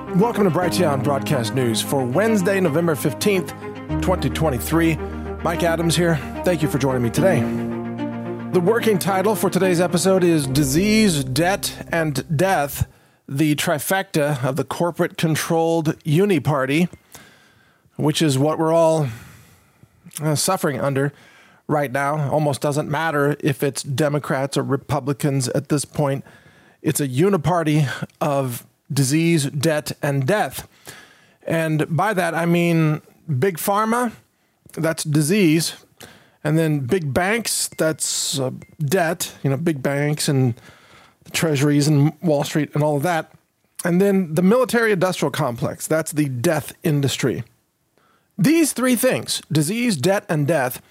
Welcome to Brighteon Broadcast News for Wednesday, November 15th, 2023. Mike Adams here. Thank you for joining me today. The working title for today's episode is Disease, Debt, and Death, the trifecta of the corporate-controlled Uniparty, which is what we're all suffering under right now. Almost doesn't matter if it's Democrats or Republicans at this point. It's a uniparty of disease, debt, and death. And by that, I mean big pharma, that's disease. And then big banks, that's debt, big banks and the treasuries and Wall Street and all of that. And then the military industrial complex, that's the death industry. These three things, disease, debt, and death,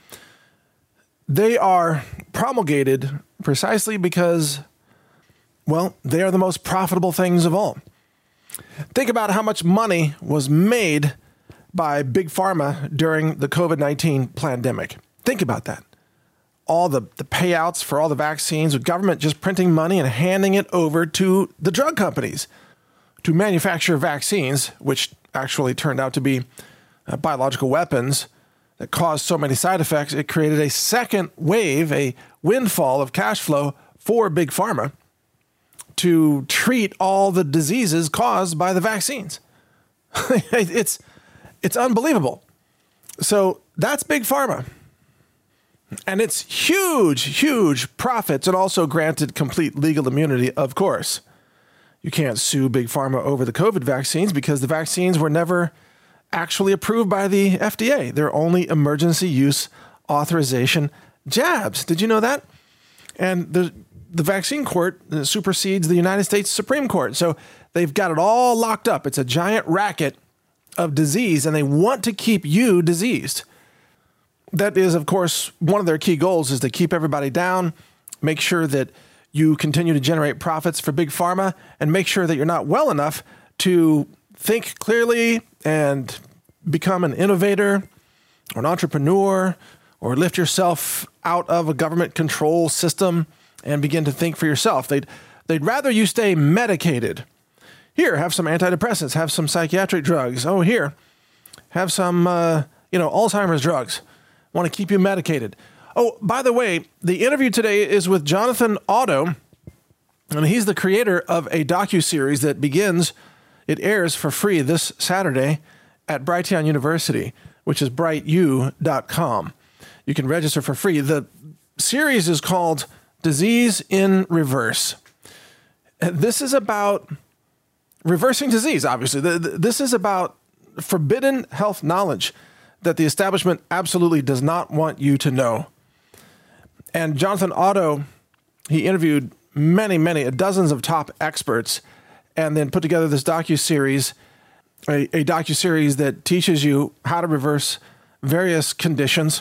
they are promulgated precisely because, well, they are the most profitable things of all. Think about how much money was made by Big Pharma during the COVID-19 pandemic. Think about that. All the payouts for all the vaccines, with government just printing money and handing it over to the drug companies to manufacture vaccines, which actually turned out to be biological weapons that caused so many side effects. It created a second wave, a windfall of cash flow for Big Pharma to treat all the diseases caused by the vaccines. It's unbelievable. So that's Big Pharma. And it's huge profits, and also granted complete legal immunity, of course. You can't sue Big Pharma over the COVID vaccines because the vaccines were never actually approved by the FDA. They're only emergency use authorization jabs. Did you know that? And the vaccine court supersedes the United States Supreme Court. So they've got it all locked up. It's a giant racket of disease, and they want to keep you diseased. That is, of course, one of their key goals is to keep everybody down, make sure that you continue to generate profits for Big Pharma, and make sure that you're not well enough to think clearly and become an innovator or an entrepreneur or lift yourself out of a government control system and begin to think for yourself. They'd rather you stay medicated. Here, have some antidepressants, have some psychiatric drugs. Oh, here, have some, Alzheimer's drugs. Want to keep you medicated. Oh, by the way, the interview today is with Jonathan Otto, and he's the creator of a docuseries that begins, it airs for free this Saturday at Brighteon University, which is brighteU.com. You can register for free. The series is called Disease in Reverse. This is about reversing disease, obviously. This is about forbidden health knowledge that the establishment absolutely does not want you to know. And Jonathan Otto, he interviewed many, dozens of top experts and then put together this docuseries, a docuseries that teaches you how to reverse various conditions.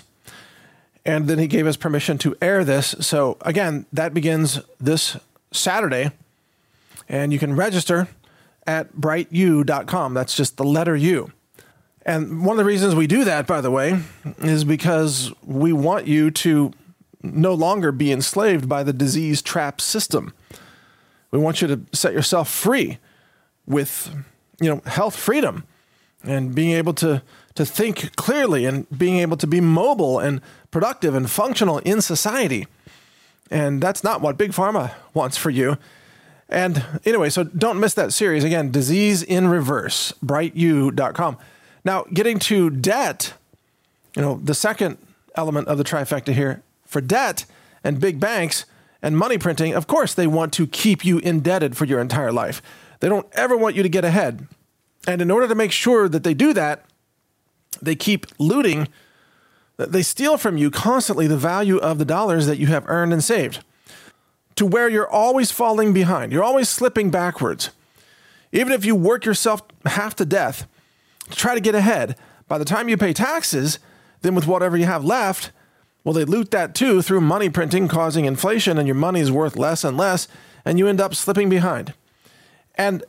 And then he gave us permission to air this. So again, that begins this Saturday, and you can register at brighteU.com. That's just the letter U. And one of the reasons we do that, by the way, is because we want you to no longer be enslaved by the disease trap system. We want you to set yourself free with, health freedom and being able to think clearly and being able to be mobile and productive and functional in society. And that's not what Big Pharma wants for you. And anyway, so don't miss that series. Again, Disease in Reverse, brighteU.com. Now, getting to debt, the second element of the trifecta here, for debt and big banks and money printing, of course, they want to keep you indebted for your entire life. They don't ever want you to get ahead. And in order to make sure that they do that, they keep looting. They steal from you constantly the value of the dollars that you have earned and saved, to where you're always falling behind. You're always slipping backwards. Even if you work yourself half to death to try to get ahead, by the time you pay taxes, then with whatever you have left, well, they loot that too through money printing, causing inflation, and your money is worth less and less, and you end up slipping behind. And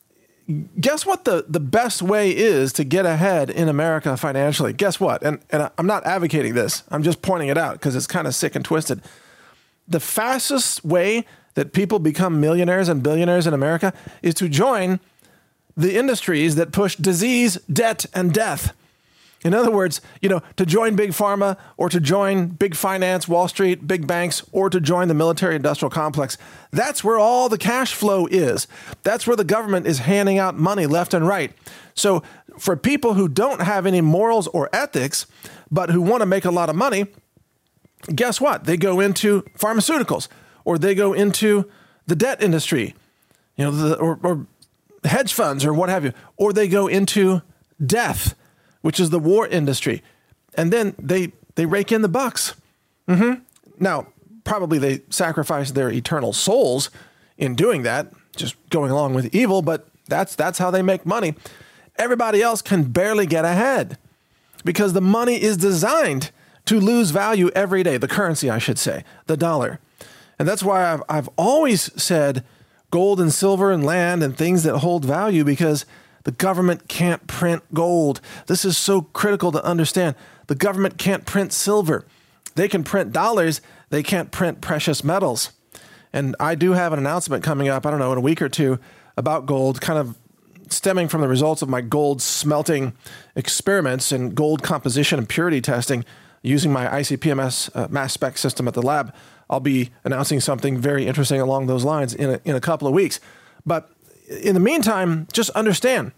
guess what the best way is to get ahead in America financially? Guess what? And I'm not advocating this. I'm just pointing it out because it's kind of sick and twisted. The fastest way that people become millionaires and billionaires in America is to join the industries that push disease, debt, and death. In other words, to join big pharma or to join big finance, Wall Street, big banks, or to join the military-industrial complex, that's where all the cash flow is. That's where the government is handing out money left and right. So for people who don't have any morals or ethics, but who want to make a lot of money, guess what? They go into pharmaceuticals, or they go into the debt industry, or hedge funds or what have you, or they go into death, which is the war industry. And then they rake in the bucks. Now, probably they sacrifice their eternal souls in doing that, just going along with evil, but that's how they make money. Everybody else can barely get ahead because the money is designed to lose value every day. The currency, I should say, the dollar. And that's why I've always said gold and silver and land and things that hold value, because the government can't print gold. This is so critical to understand. The government can't print silver. They can print dollars. They can't print precious metals. And I do have an announcement coming up, in a week or two, about gold, kind of stemming from the results of my gold smelting experiments and gold composition and purity testing using my ICP-MS mass spec system at the lab. I'll be announcing something very interesting along those lines in a couple of weeks. But in the meantime, just understand.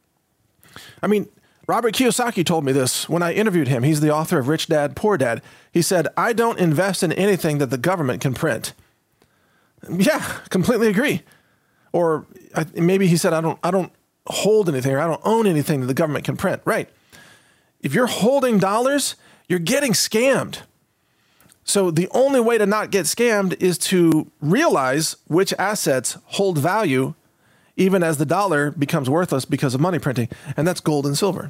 Robert Kiyosaki told me this when I interviewed him. He's the author of Rich Dad, Poor Dad. He said, "I don't invest in anything that the government can print." Yeah, completely agree. Or maybe he said, I don't hold anything, or I don't own anything that the government can print. Right. If you're holding dollars, you're getting scammed. So the only way to not get scammed is to realize which assets hold value even as the dollar becomes worthless because of money printing, and that's gold and silver.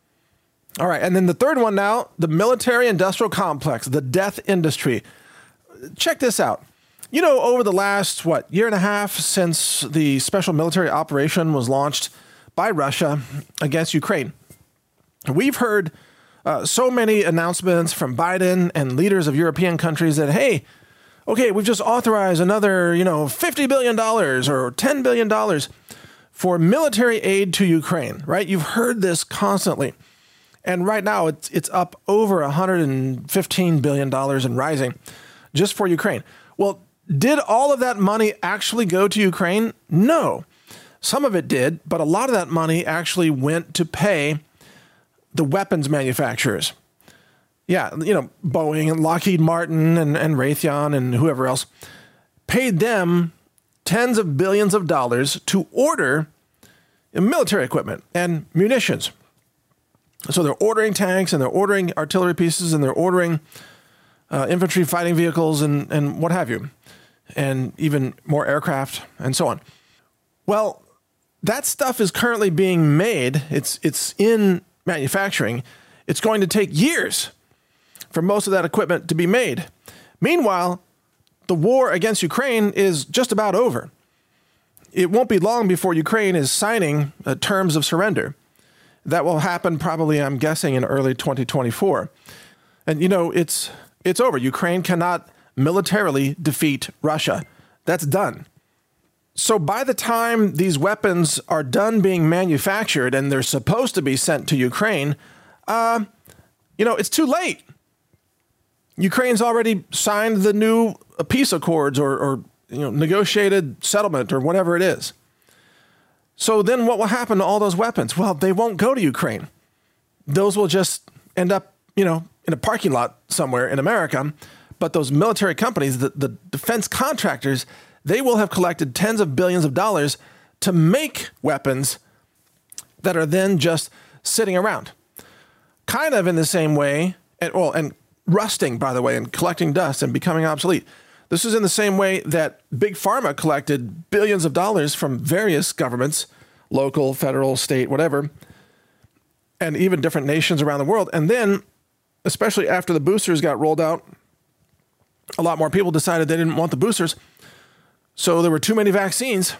All right, and then the third one now, the military-industrial complex, the death industry. Check this out. Over the last, year and a half since the special military operation was launched by Russia against Ukraine, we've heard so many announcements from Biden and leaders of European countries that, hey, okay, we've just authorized another, $50 billion or $10 billion for military aid to Ukraine, right? You've heard this constantly. And right now it's up over $115 billion and rising just for Ukraine. Well, did all of that money actually go to Ukraine? No. Some of it did, but a lot of that money actually went to pay the weapons manufacturers. Yeah, Boeing and Lockheed Martin and Raytheon and whoever else paid them tens of billions of dollars to order military equipment and munitions. So they're ordering tanks and they're ordering artillery pieces and they're ordering infantry fighting vehicles and what have you, and even more aircraft and so on. Well, that stuff is currently being made. It's in manufacturing. It's going to take years for most of that equipment to be made. Meanwhile, the war against Ukraine is just about over. It won't be long before Ukraine is signing terms of surrender. That will happen probably, I'm guessing, in early 2024. And, it's over. Ukraine cannot militarily defeat Russia. That's done. So by the time these weapons are done being manufactured and they're supposed to be sent to Ukraine, it's too late. Ukraine's already signed the new peace accords or negotiated settlement or whatever it is. So then what will happen to all those weapons? Well, they won't go to Ukraine. Those will just end up, in a parking lot somewhere in America. But those military companies, the defense contractors, they will have collected tens of billions of dollars to make weapons that are then just sitting around. Kind of in the same way, and rusting, by the way, and collecting dust and becoming obsolete. This is in the same way that Big Pharma collected billions of dollars from various governments, local, federal, state, whatever, and even different nations around the world. And then, especially after the boosters got rolled out, a lot more people decided they didn't want the boosters. So there were too many vaccines.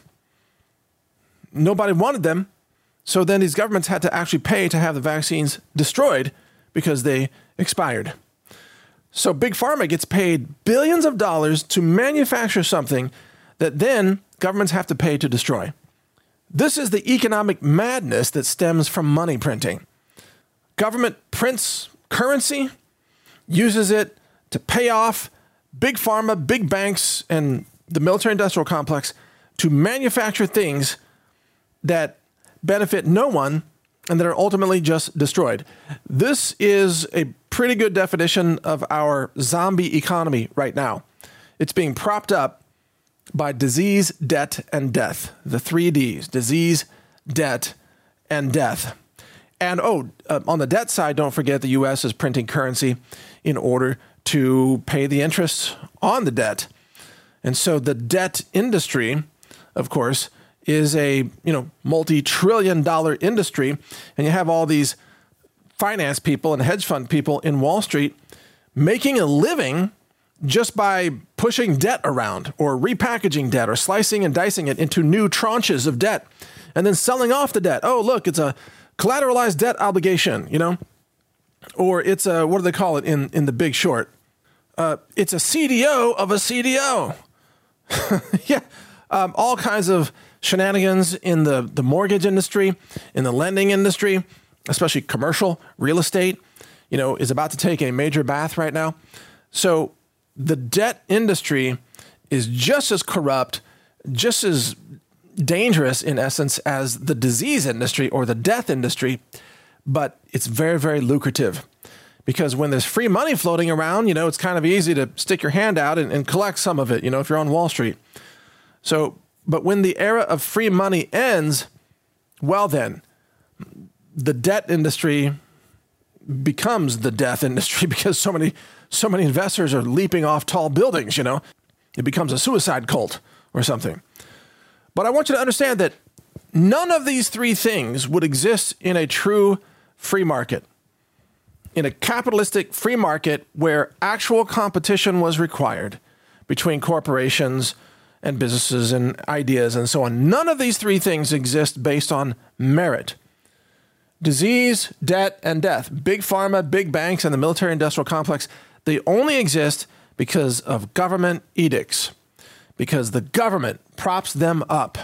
Nobody wanted them. So then these governments had to actually pay to have the vaccines destroyed because they expired. So Big Pharma gets paid billions of dollars to manufacture something that then governments have to pay to destroy. This is the economic madness that stems from money printing. Government prints currency, uses it to pay off big pharma, big banks, and the military-industrial complex to manufacture things that benefit no one and that are ultimately just destroyed. This is a pretty good definition of our zombie economy right now. It's being propped up by disease, debt, and death. The 3 Ds: disease, debt, and death. And on the debt side, don't forget the U.S. is printing currency in order to pay the interest on the debt. And so the debt industry, of course, is a multi-trillion-dollar industry, and you have all these finance people and hedge fund people in Wall Street making a living just by pushing debt around or repackaging debt or slicing and dicing it into new tranches of debt and then selling off the debt. Oh, look, it's a collateralized debt obligation, or it's a, what do they call it in The Big Short? It's a CDO of a CDO. Yeah, all kinds of shenanigans in the mortgage industry, in the lending industry, especially commercial real estate, is about to take a major bath right now. So the debt industry is just as corrupt, just as dangerous in essence as the disease industry or the death industry, but it's very, very lucrative. Because when there's free money floating around, it's kind of easy to stick your hand out and collect some of it, if you're on Wall Street. So, but when the era of free money ends, well then, the debt industry becomes the death industry because so many investors are leaping off tall buildings, It becomes a suicide cult or something. But I want you to understand that none of these 3 things would exist in a true free market. In a capitalistic free market where actual competition was required between corporations and businesses and ideas and so on. None of these 3 things exist based on merit. Disease, debt, and death. Big pharma, big banks, and the military-industrial complex, they only exist because of government edicts, because the government props them up.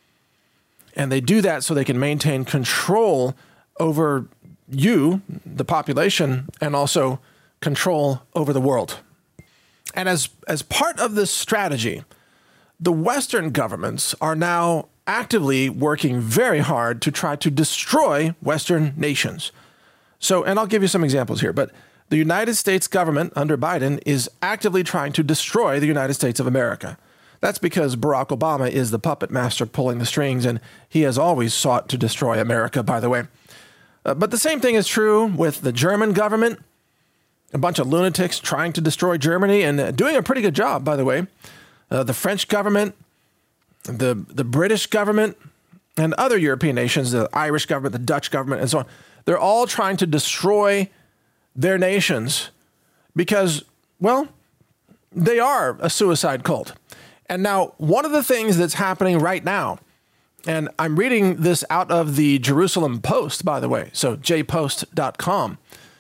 And they do that so they can maintain control over you, the population, and also control over the world. And as part of this strategy, the Western governments are now actively working very hard to try to destroy Western nations. So, and I'll give you some examples here, but the United States government under Biden is actively trying to destroy the United States of America. That's because Barack Obama is the puppet master pulling the strings, and he has always sought to destroy America, by the way. But the same thing is true with the German government, a bunch of lunatics trying to destroy Germany and doing a pretty good job, by the way. The French government, the British government, and other European nations, the Irish government, the Dutch government, and so on. They're all trying to destroy their nations because, well, they are a suicide cult. And now, one of the things that's happening right now, and I'm reading this out of the Jerusalem Post, by the way, so jpost.com.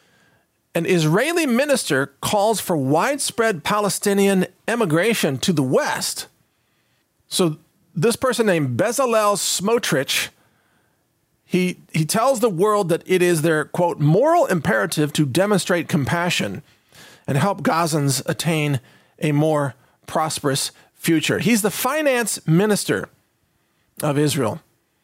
An Israeli minister calls for widespread Palestinian emigration to the West. So this person named Bezalel Smotrich, he tells the world that it is their, quote, moral imperative to demonstrate compassion and help Gazans attain a more prosperous future. He's the finance minister of Israel.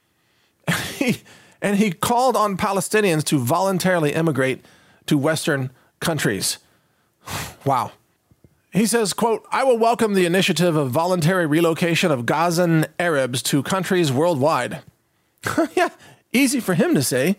And he called on Palestinians to voluntarily immigrate to Western countries. Wow. He says, quote, I will welcome the initiative of voluntary relocation of Gazan Arabs to countries worldwide. Yeah, easy for him to say.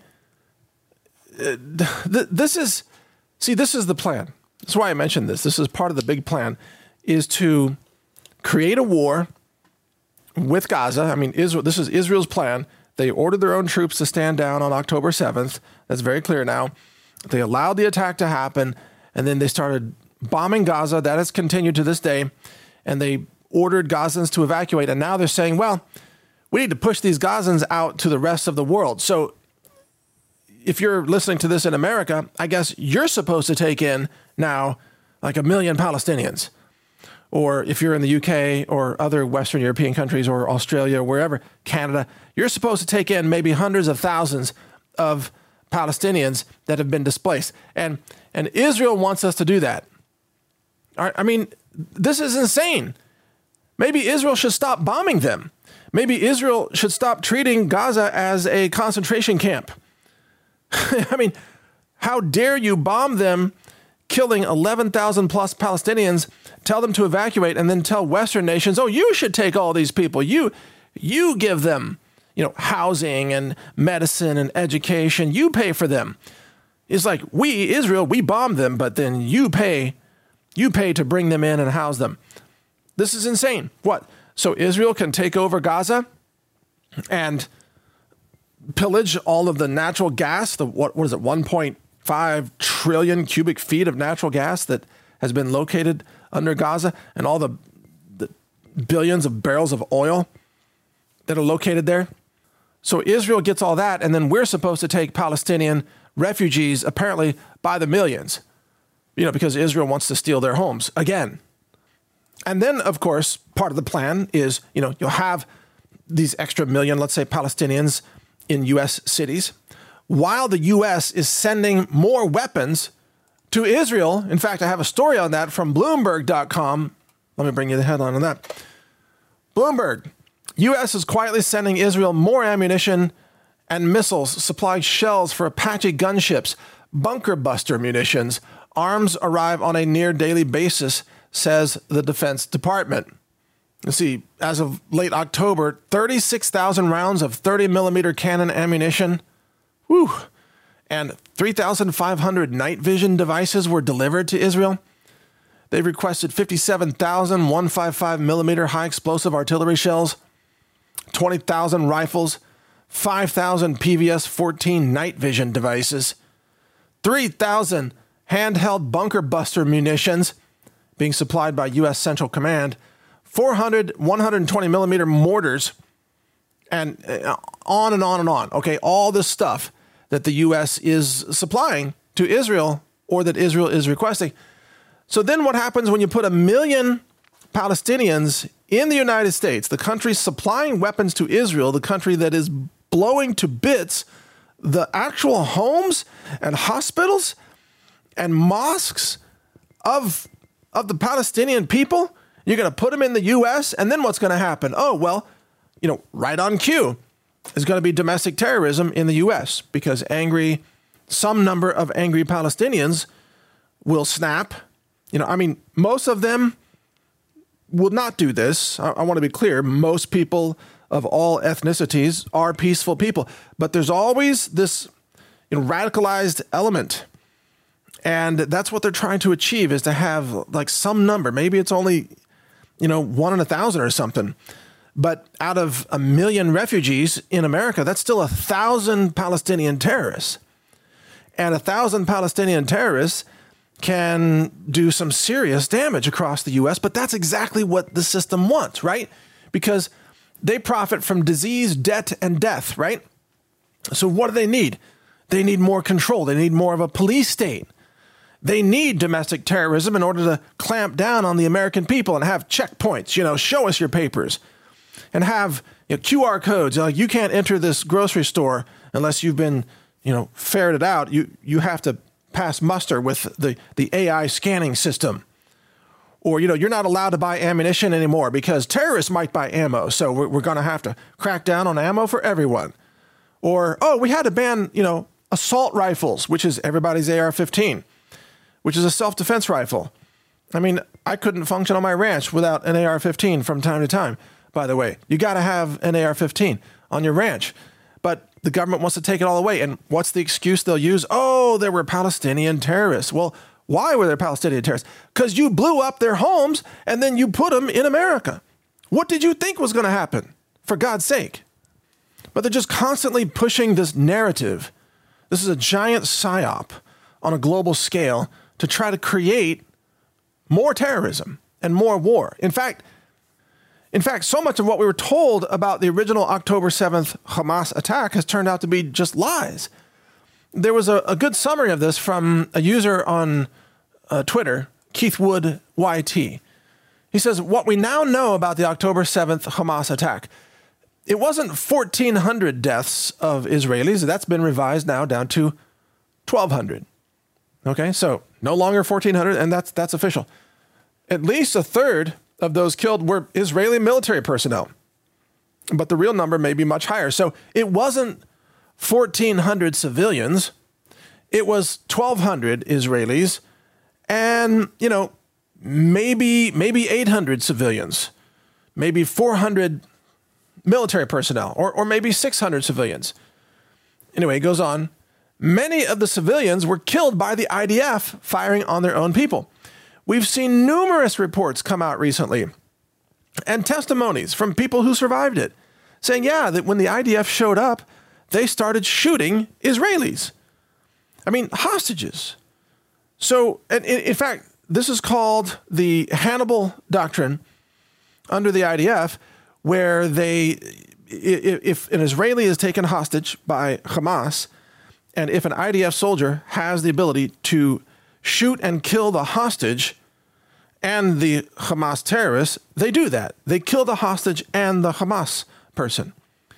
This is the plan. That's why I mentioned this. This is part of the big plan, is to create a war with Gaza. I mean, this is Israel's plan. They ordered their own troops to stand down on October 7th. That's very clear now. They allowed the attack to happen, and then they started bombing Gaza. That has continued to this day, and they ordered Gazans to evacuate. And now they're saying, well, we need to push these Gazans out to the rest of the world. So if you're listening to this in America, I guess you're supposed to take in now like 1 million Palestinians. or if you're in the UK or other Western European countries or Australia or wherever, Canada, you're supposed to take in maybe hundreds of thousands of Palestinians that have been displaced. And Israel wants us to do that. I mean, this is insane. Maybe Israel should stop bombing them. Maybe Israel should stop treating Gaza as a concentration camp. I mean, how dare you bomb them, killing 11,000 plus Palestinians, tell them to evacuate, and then tell Western nations, oh, you should take all these people. You give them, housing and medicine and education. You pay for them. It's like, we, Israel, we bomb them, but then you pay to bring them in and house them. This is insane. What? So Israel can take over Gaza and pillage all of the natural gas, what is it, 1.5 trillion cubic feet of natural gas that has been located under Gaza, and all the billions of barrels of oil that are located there. So Israel gets all that, and then we're supposed to take Palestinian refugees, apparently by the millions, because Israel wants to steal their homes again. And then, of course, part of the plan is, you'll have these extra million, let's say, Palestinians in U.S. cities, while the U.S. is sending more weapons to Israel. In fact, I have a story on that from Bloomberg.com. Let me bring you the headline on that. Bloomberg, U.S. is quietly sending Israel more ammunition and missiles, supplied shells for Apache gunships, bunker buster munitions. Arms arrive on a near daily basis, says the Defense Department. You see, as of late October, 36,000 rounds of 30-millimeter cannon ammunition, and 3,500 night vision devices were delivered to Israel. They requested 57,000 155-millimeter high-explosive artillery shells, 20,000 rifles, 5,000 PVS-14 night vision devices, 3,000 handheld bunker buster munitions being supplied by U.S. Central Command, 400 120-millimeter mortars, and on and on and on. Okay, all this stuff that the U.S. is supplying to Israel, or that Israel is requesting. So then what happens when you put 1 million Palestinians in the United States, the country supplying weapons to Israel, the country that is blowing to bits the actual homes and hospitals and mosques of the Palestinian people? You're going to put them in the U.S., and then what's going to happen? Oh, well, right on cue is going to be domestic terrorism in the U.S. because some number of angry Palestinians will snap. Most of them will not do this. I want to be clear. Most people of all ethnicities are peaceful people, but there's always this radicalized element. And that's what they're trying to achieve, is to have like some number. Maybe it's only, 1 in 1,000 or something. But out of 1 million refugees in America, that's still 1,000 Palestinian terrorists. And 1,000 Palestinian terrorists can do some serious damage across the U.S., but that's exactly what the system wants, right? Because they profit from disease, debt, and death, right? So what do they need? They need more control. They need more of a police state. They need domestic terrorism in order to clamp down on the American people and have checkpoints, show us your papers, and have QR codes. You can't enter this grocery store unless you've been, ferreted out. You have to pass muster with the AI scanning system. Or, you're not allowed to buy ammunition anymore because terrorists might buy ammo. So we're going to have to crack down on ammo for everyone. Or, we had to ban, assault rifles, which is everybody's AR-15. Which is a self-defense rifle. I couldn't function on my ranch without an AR-15 from time to time, by the way. You got to have an AR-15 on your ranch. But the government wants to take it all away. And what's the excuse they'll use? Oh, there were Palestinian terrorists. Well, why were there Palestinian terrorists? Because you blew up their homes and then you put them in America. What did you think was going to happen? For God's sake. But they're just constantly pushing this narrative. This is a giant psyop on a global scale to try to create more terrorism and more war. In fact, so much of what we were told about the original October 7th Hamas attack has turned out to be just lies. There was a good summary of this from a user on Twitter, Keith Wood YT. He says, what we now know about the October 7th Hamas attack, it wasn't 1,400 deaths of Israelis. That's been revised now down to 1,200. Okay, so no longer 1,400, and that's official. At least a third of those killed were Israeli military personnel. But the real number may be much higher. So it wasn't 1,400 civilians. It was 1,200 Israelis and, maybe 800 civilians, maybe 400 military personnel, or maybe 600 civilians. Anyway, it goes on. Many of the civilians were killed by the IDF firing on their own people. We've seen numerous reports come out recently and testimonies from people who survived it saying, that when the IDF showed up, they started shooting Israelis. I mean, hostages. So, in fact, this is called the Hannibal Doctrine under the IDF, where if an Israeli is taken hostage by Hamas, and if an IDF soldier has the ability to shoot and kill the hostage and the Hamas terrorists, they do that. They kill the hostage and the Hamas person.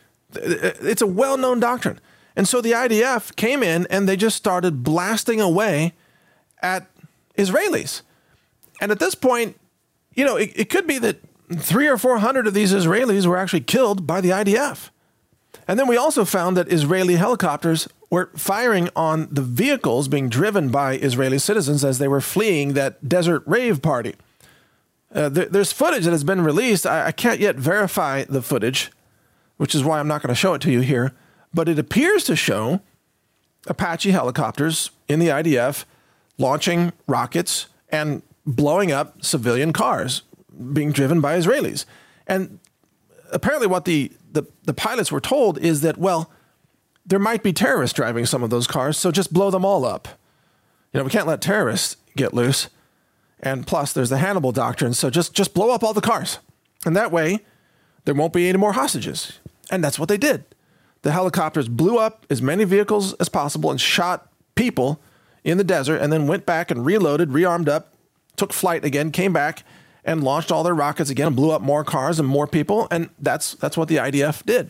It's a well-known doctrine. And so the IDF came in and they just started blasting away at Israelis. And at this point, it could be that 300 or 400 of these Israelis were actually killed by the IDF. And then we also found that Israeli helicopters were firing on the vehicles being driven by Israeli citizens as they were fleeing that desert rave party. There's footage that has been released. I can't yet verify the footage, which is why I'm not going to show it to you here. But it appears to show Apache helicopters in the IDF launching rockets and blowing up civilian cars being driven by Israelis. And apparently what the pilots were told is that, there might be terrorists driving some of those cars, so just blow them all up. We can't let terrorists get loose. And plus, there's the Hannibal Doctrine, so just blow up all the cars. And that way, there won't be any more hostages. And that's what they did. The helicopters blew up as many vehicles as possible and shot people in the desert, and then went back and reloaded, rearmed up, took flight again, came back, and launched all their rockets again and blew up more cars and more people. And that's what the IDF did.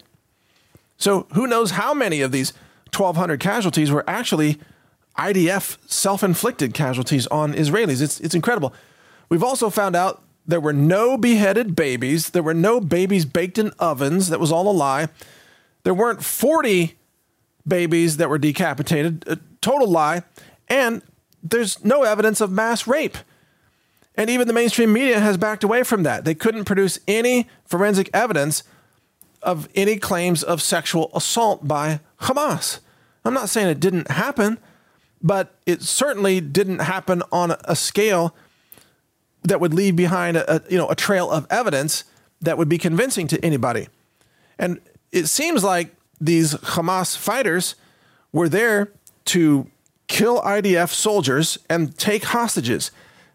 So who knows how many of these 1,200 casualties were actually IDF self-inflicted casualties on Israelis. It's incredible. We've also found out there were no beheaded babies. There were no babies baked in ovens. That was all a lie. There weren't 40 babies that were decapitated. A total lie. And there's no evidence of mass rape. And even the mainstream media has backed away from that. They couldn't produce any forensic evidence of any claims of sexual assault by Hamas. I'm not saying it didn't happen, but it certainly didn't happen on a scale that would leave behind a trail of evidence that would be convincing to anybody. And it seems like these Hamas fighters were there to kill IDF soldiers and take hostages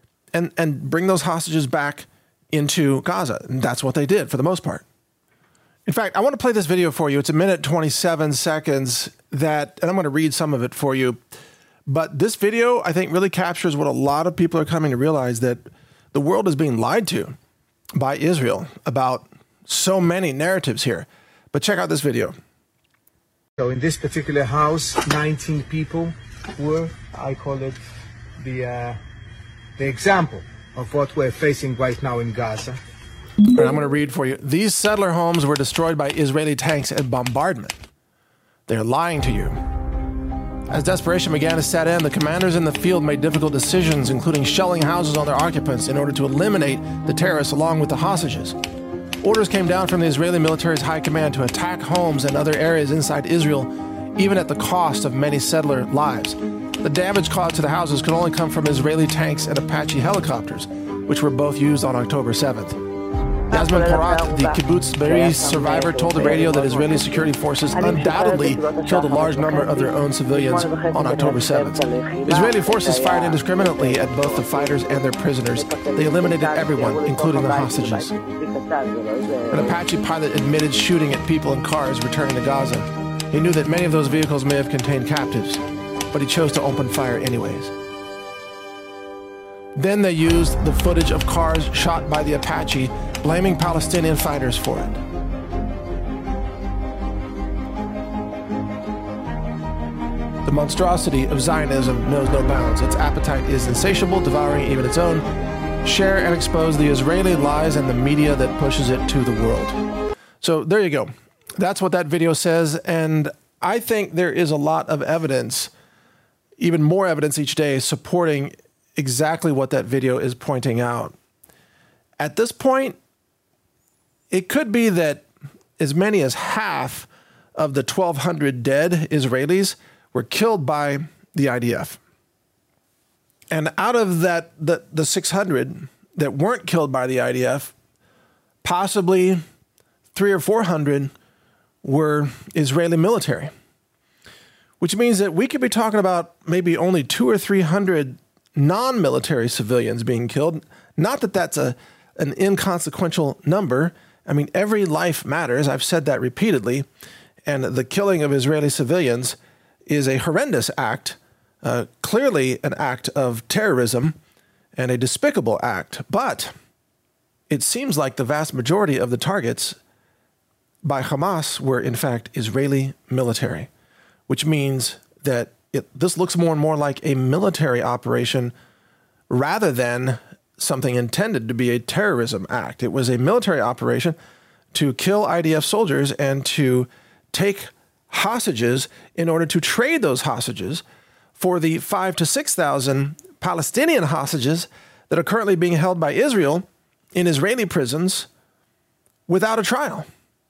and bring those hostages back into Gaza. And that's what they did for the most part. In fact, I want to play this video for you. It's 1:27 seconds and I'm going to read some of it for you. But this video, I think, really captures what a lot of people are coming to realize, that the world is being lied to by Israel about so many narratives here. But check out this video. So in this particular house, 19 people were, I call it the example of what we're facing right now in Gaza. All right, I'm going to read for you. These settler homes were destroyed by Israeli tanks and bombardment. They're lying to you. As desperation began to set in, the commanders in the field made difficult decisions, including shelling houses on their occupants in order to eliminate the terrorists along with the hostages. Orders came down from the Israeli military's high command to attack homes and other areas inside Israel, even at the cost of many settler lives. The damage caused to the houses could only come from Israeli tanks and Apache helicopters, which were both used on October 7th. Yasmin Porat, the kibbutz Be'eri survivor, told the radio that Israeli security forces undoubtedly killed a large number of their own civilians on October 7th. Israeli forces fired indiscriminately at both the fighters and their prisoners. They eliminated everyone, including the hostages. An Apache pilot admitted shooting at people in cars returning to Gaza. He knew that many of those vehicles may have contained captives, but he chose to open fire anyways. Then they used the footage of cars shot by the Apache, blaming Palestinian fighters for it. The monstrosity of Zionism knows no bounds. Its appetite is insatiable, devouring even its own. Share and expose the Israeli lies and the media that pushes it to the world. So there you go. That's what that video says, and I think there is a lot of evidence, even more evidence each day, supporting exactly what that video is pointing out. At this point, it could be that as many as half of the 1,200 dead Israelis were killed by the IDF. And out of that, the 600 that weren't killed by the IDF, possibly 300 or 400 were Israeli military, which means that we could be talking about maybe only 200 or 300 non-military civilians being killed. Not that that's an inconsequential number. I mean, every life matters. I've said that repeatedly. And the killing of Israeli civilians is a horrendous act, clearly an act of terrorism and a despicable act. But it seems like the vast majority of the targets by Hamas were, in fact, Israeli military, which means that this looks more and more like a military operation rather than something intended to be a terrorism act. It was a military operation to kill IDF soldiers and to take hostages in order to trade those hostages for the 5,000 to 6,000 Palestinian hostages that are currently being held by Israel in Israeli prisons without a trial.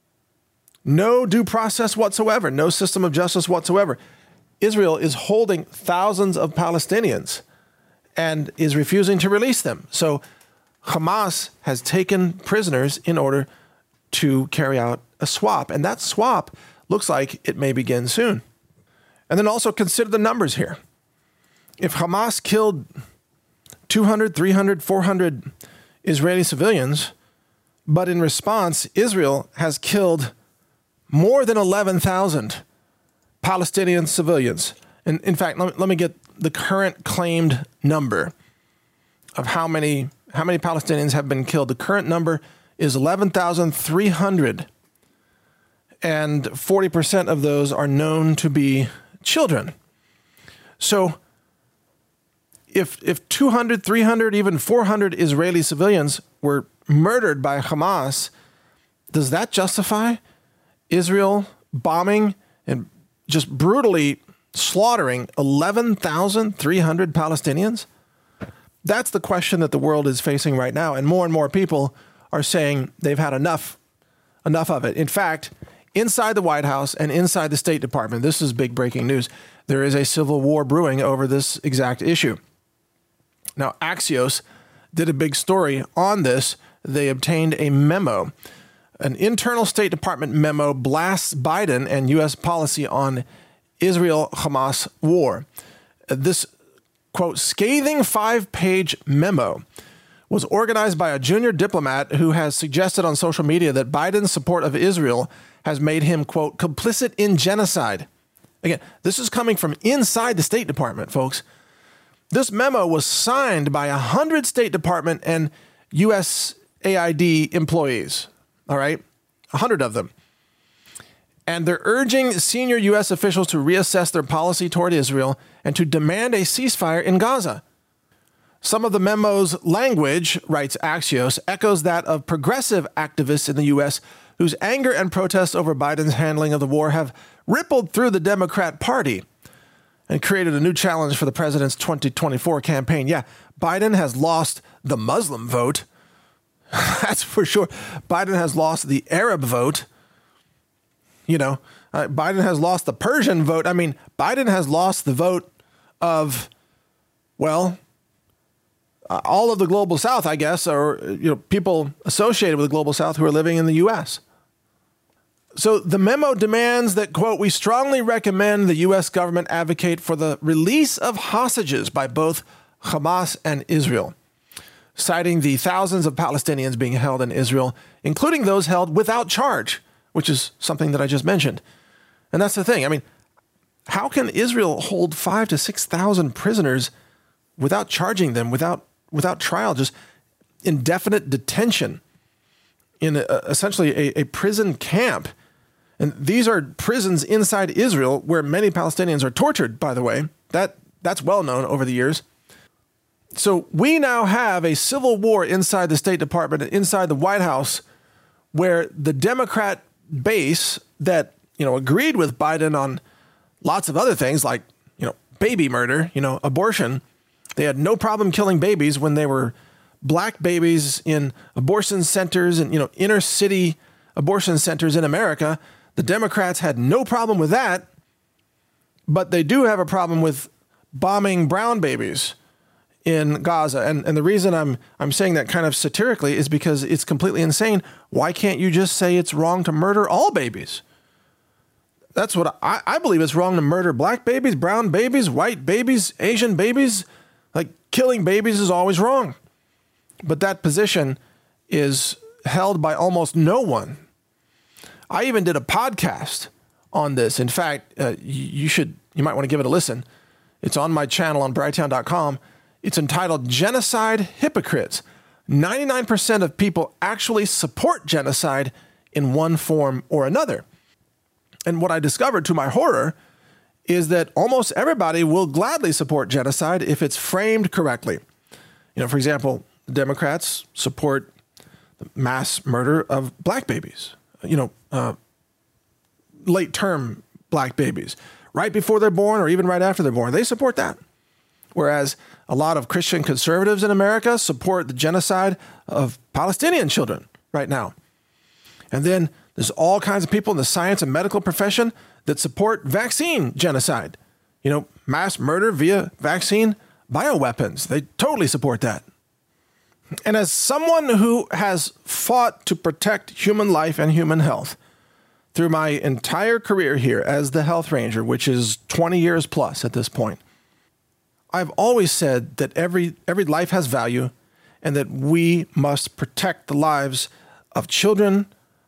No due process whatsoever, no system of justice whatsoever. Israel is holding thousands of Palestinians and is refusing to release them. So Hamas has taken prisoners in order to carry out a swap, and that swap looks like it may begin soon. And then also consider the numbers here. If Hamas killed 200, 300, 400 Israeli civilians, but in response, Israel has killed more than 11,000 Palestinian civilians. And in fact, let me get the current claimed number of how many Palestinians have been killed. The current number is 11,300. And 40% of those are known to be children. So if 200, 300, even 400 Israeli civilians were murdered by Hamas, does that justify Israel bombing and just brutally slaughtering 11,300 Palestinians? That's the question that the world is facing right now. And more people are saying they've had enough of it. In fact, inside the White House and inside the State Department, this is big breaking news, there is a civil war brewing over this exact issue. Now, Axios did a big story on this. They obtained a memo. An internal State Department memo blasts Biden and U.S. policy on Israel-Hamas war. This, quote, scathing 5-page memo was organized by a junior diplomat who has suggested on social media that Biden's support of Israel has made him, quote, complicit in genocide. Again, this is coming from inside the State Department, folks. This memo was signed by 100 State Department and USAID employees. All right, 100 of them. And they're urging senior U.S. officials to reassess their policy toward Israel and to demand a ceasefire in Gaza. Some of the memo's language, writes Axios, echoes that of progressive activists in the U.S. whose anger and protests over Biden's handling of the war have rippled through the Democrat Party and created a new challenge for the president's 2024 campaign. Yeah, Biden has lost the Muslim vote. That's for sure. Biden has lost the Arab vote. Biden has lost the Persian vote. I mean, Biden has lost the vote of, all of the global South, I guess, or people associated with the global South who are living in the U.S. So the memo demands that, quote, we strongly recommend the U.S. government advocate for the release of hostages by both Hamas and Israel, citing the thousands of Palestinians being held in Israel, including those held without charge, which is something that I just mentioned. And that's the thing. I mean, how can Israel hold 5,000 to 6,000 prisoners without charging them, without without trial, just indefinite detention in essentially a prison camp. And these are prisons inside Israel where many Palestinians are tortured, by the way. That's well known over the years. So we now have a civil war inside the State Department, inside the White House, where the Democrat base that, agreed with Biden on lots of other things like, baby murder, abortion. They had no problem killing babies when they were black babies in abortion centers and, inner city abortion centers in America. The Democrats had no problem with that, but they do have a problem with bombing brown babies in Gaza. And the reason I'm saying that kind of satirically is because it's completely insane. Why can't you just say it's wrong to murder all babies? That's what I believe. It's wrong to murder black babies, brown babies, white babies, Asian babies. Like, killing babies is always wrong. But that position is held by almost no one. I even did a podcast on this. In fact, you might want to give it a listen. It's on my channel on brighteon.com. It's entitled Genocide Hypocrites. 99% of people actually support genocide in one form or another. And what I discovered, to my horror, is that almost everybody will gladly support genocide if it's framed correctly. For example, the Democrats support the mass murder of black babies, late-term black babies, right before they're born or even right after they're born. They support that. Whereas a lot of Christian conservatives in America support the genocide of Palestinian children right now. And then there's all kinds of people in the science and medical profession that support vaccine genocide. Mass murder via vaccine bioweapons. They totally support that. And as someone who has fought to protect human life and human health through my entire career here as the Health Ranger, which is 20 years plus at this point, I've always said that every life has value and that we must protect the lives of children,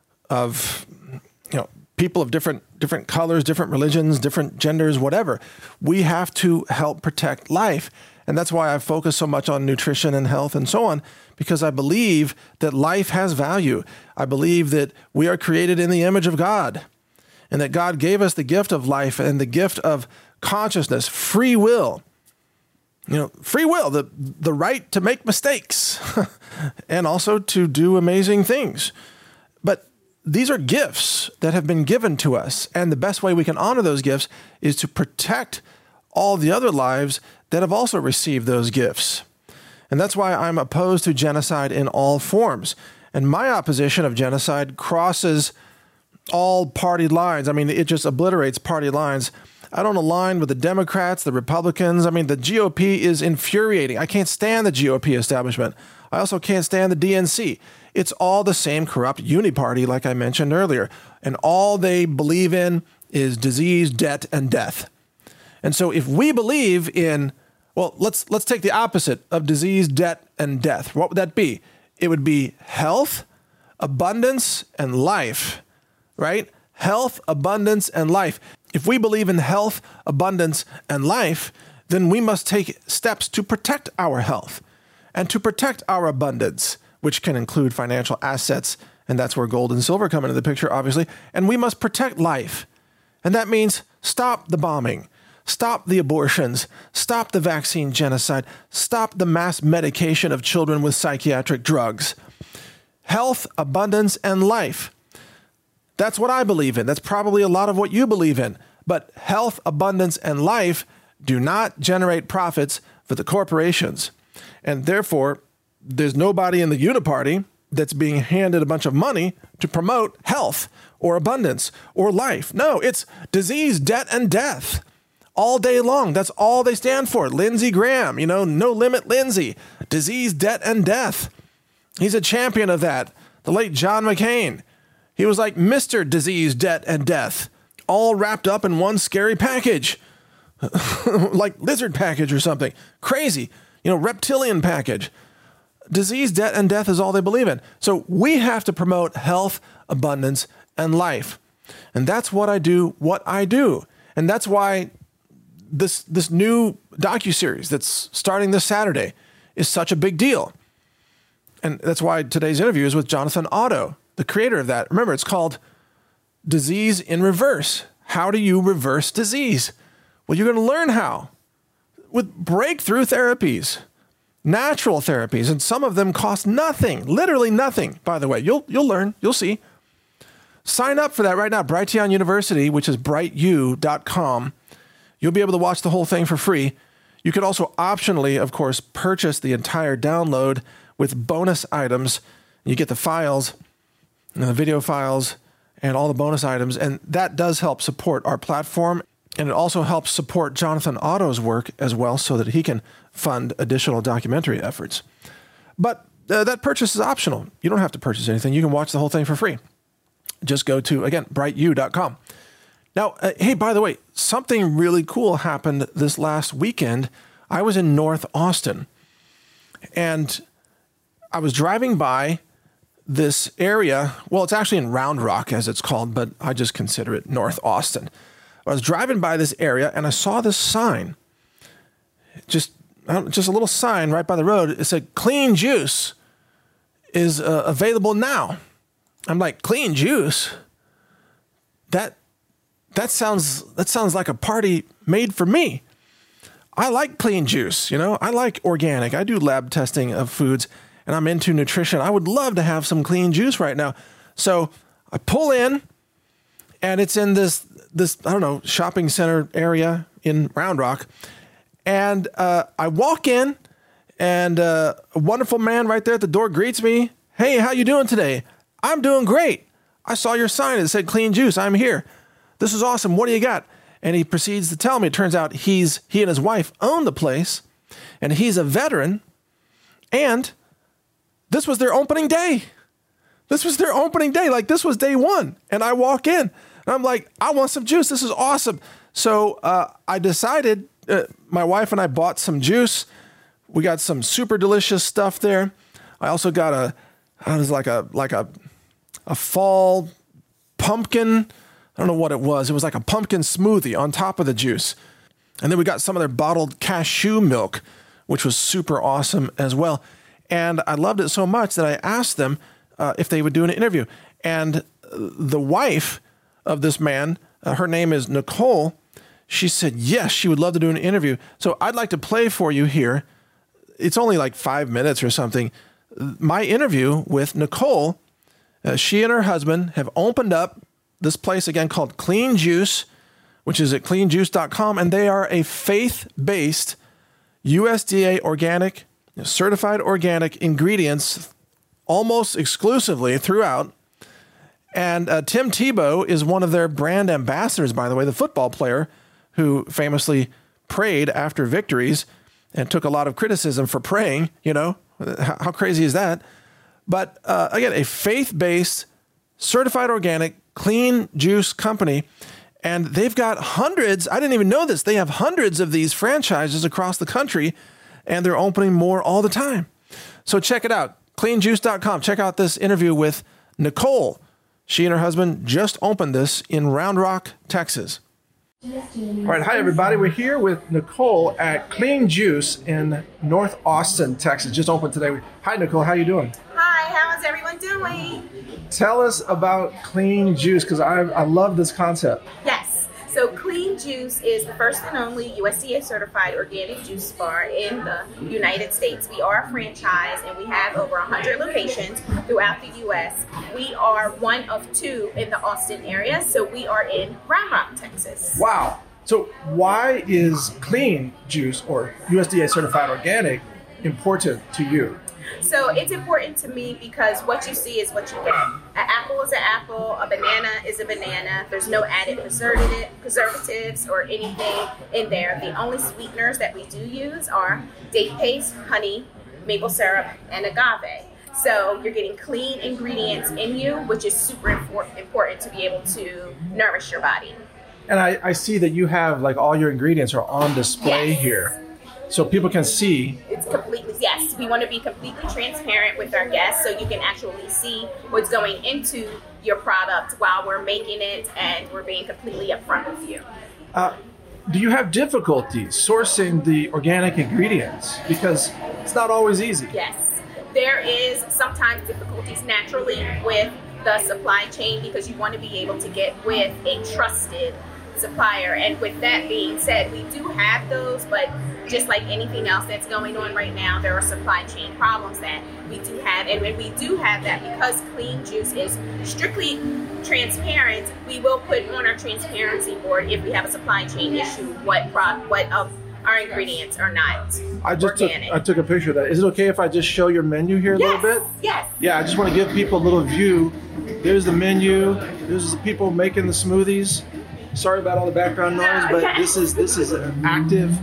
of people of different colors, different religions, different genders, whatever. We have to help protect life. And that's why I focus so much on nutrition and health and so on, because I believe that life has value. I believe that we are created in the image of God and that God gave us the gift of life and the gift of consciousness, free will. Free will, the right to make mistakes and also to do amazing things. But these are gifts that have been given to us. And the best way we can honor those gifts is to protect all the other lives that have also received those gifts. And that's why I'm opposed to genocide in all forms. And my opposition of genocide crosses all party lines. It just obliterates party lines. I don't align with the Democrats, the Republicans. The GOP is infuriating. I can't stand the GOP establishment. I also can't stand the DNC. It's all the same corrupt uniparty, like I mentioned earlier. And all they believe in is disease, debt, and death. And so if we believe in, let's take the opposite of disease, debt, and death. What would that be? It would be health, abundance, and life, right? Health, abundance, and life. If we believe in health, abundance, and life, then we must take steps to protect our health and to protect our abundance, which can include financial assets. And that's where gold and silver come into the picture, obviously. And we must protect life. And that means stop the bombing, stop the abortions, stop the vaccine genocide, stop the mass medication of children with psychiatric drugs. Health, abundance, and life. That's what I believe in. That's probably a lot of what you believe in. But health, abundance, and life do not generate profits for the corporations. And therefore, there's nobody in the uniparty that's being handed a bunch of money to promote health or abundance or life. No, it's disease, debt, and death all day long. That's all they stand for. Lindsey Graham, No Limit Lindsey, disease, debt, and death. He's a champion of that. The late John McCain. He was like Mr. Disease, Debt, and Death, all wrapped up in one scary package, like lizard package or something. Crazy, reptilian package. Disease, debt, and death is all they believe in. So we have to promote health, abundance, and life. And that's what I do. And that's why this new docuseries that's starting this Saturday is such a big deal. And that's why today's interview is with Jonathan Otto, the creator of that. Remember, it's called Disease in Reverse. How do you reverse disease? Well, you're going to learn how with breakthrough therapies, natural therapies, and some of them cost nothing, literally nothing. By the way, you'll learn, you'll see. Sign up for that right now. Brighteon University, which is brightu.com. You'll be able to watch the whole thing for free. You could also optionally, of course, purchase the entire download with bonus items. You get the files and the video files and all the bonus items. And that does help support our platform. And it also helps support Jonathan Otto's work as well so that he can fund additional documentary efforts. But that purchase is optional. You don't have to purchase anything. You can watch the whole thing for free. Just go to, again, brightu.com. Now, hey, by the way, something really cool happened this last weekend. I was in North Austin, and I was driving by this area. Well, it's actually in Round Rock, as it's called, but I just consider it North Austin. I was driving by this area, and I saw this sign, just a little sign right by the road. It said, "Clean juice is available now." I'm like, clean juice? That sounds like a party made for me. I like clean juice, you know. I like organic. I do lab testing of foods, and I'm into nutrition. I would love to have some clean juice right now. So I pull in, and it's in this I don't know, shopping center area in Round Rock. And I walk in, and a wonderful man right there at the door greets me. "Hey, how you doing today?" "I'm doing great. I saw your sign. It said clean juice. I'm here. This is awesome. What do you got?" And he proceeds to tell me, it turns out he and his wife own the place, and he's a veteran, and this was their opening day. This was their opening day. Like, this was day one. And I walk in, and I'm like, I want some juice. This is awesome. So I decided, my wife and I bought some juice. We got some super delicious stuff there. I also got it was like a fall pumpkin. I don't know what it was. It was like a pumpkin smoothie on top of the juice. And then we got some of their bottled cashew milk, which was super awesome as well. And I loved it so much that I asked them if they would do an interview. And the wife of this man, her name is Nicole, she said, yes, she would love to do an interview. So I'd like to play for you here. It's only like 5 minutes or something. My interview with Nicole. She and her husband have opened up this place again called Clean Juice, which is at cleanjuice.com, and they are a faith-based USDA organic, certified organic ingredients almost exclusively throughout. And Tim Tebow is one of their brand ambassadors, by the way, the football player who famously prayed after victories and took a lot of criticism for praying. You know, how crazy is that? But again, a faith-based, certified organic, clean juice company. And they've got hundreds. I didn't even know this. They have hundreds of these franchises across the country, and they're opening more all the time. So check it out, cleanjuice.com. Check out this interview with Nicole. She and her husband just opened this in Round Rock, Texas. All right, hi everybody. We're here with Nicole at Clean Juice in North Austin, Texas. Just opened today. Hi Nicole, how you doing? Hi, how is everyone doing? Tell us about Clean Juice, because I love this concept. Yes, so Clean Juice is the first and only USDA certified organic juice bar in the United States. We are a franchise and we have over 100 locations throughout the US. We are one of two in the Austin area, so we are in Round Rock, Texas. Wow. So why is Clean Juice or USDA certified organic important to you? So it's important to me because what you see is what you get. An apple is an apple, a banana is a banana. There's no added preservatives or anything in there. The only sweeteners that we do use are date paste, honey, maple syrup, and agave. So you're getting clean ingredients in you, which is super important to be able to nourish your body. And I see that you have, like, all your ingredients are on display here. So people can see. It's completely, yes. We want to be completely transparent with our guests so you can actually see what's going into your product while we're making it, and we're being completely upfront with you. Do you have difficulties sourcing the organic ingredients? Because it's not always easy. Yes. There is sometimes difficulties naturally with the supply chain because you want to be able to get with a trusted supplier. And with that being said, we do have those, but just like anything else that's going on right now, there are supply chain problems that we do have. And when we do have that, because Clean Juice is strictly transparent, we will put on our transparency board if we have a supply chain issue what of our ingredients are not organic. I took a picture of that. Is it okay if I just show your menu here a little bit? Yes. Yeah, I just want to give people a little view. There's the menu. There's the people making the smoothies. Sorry about all the background noise, but this is an active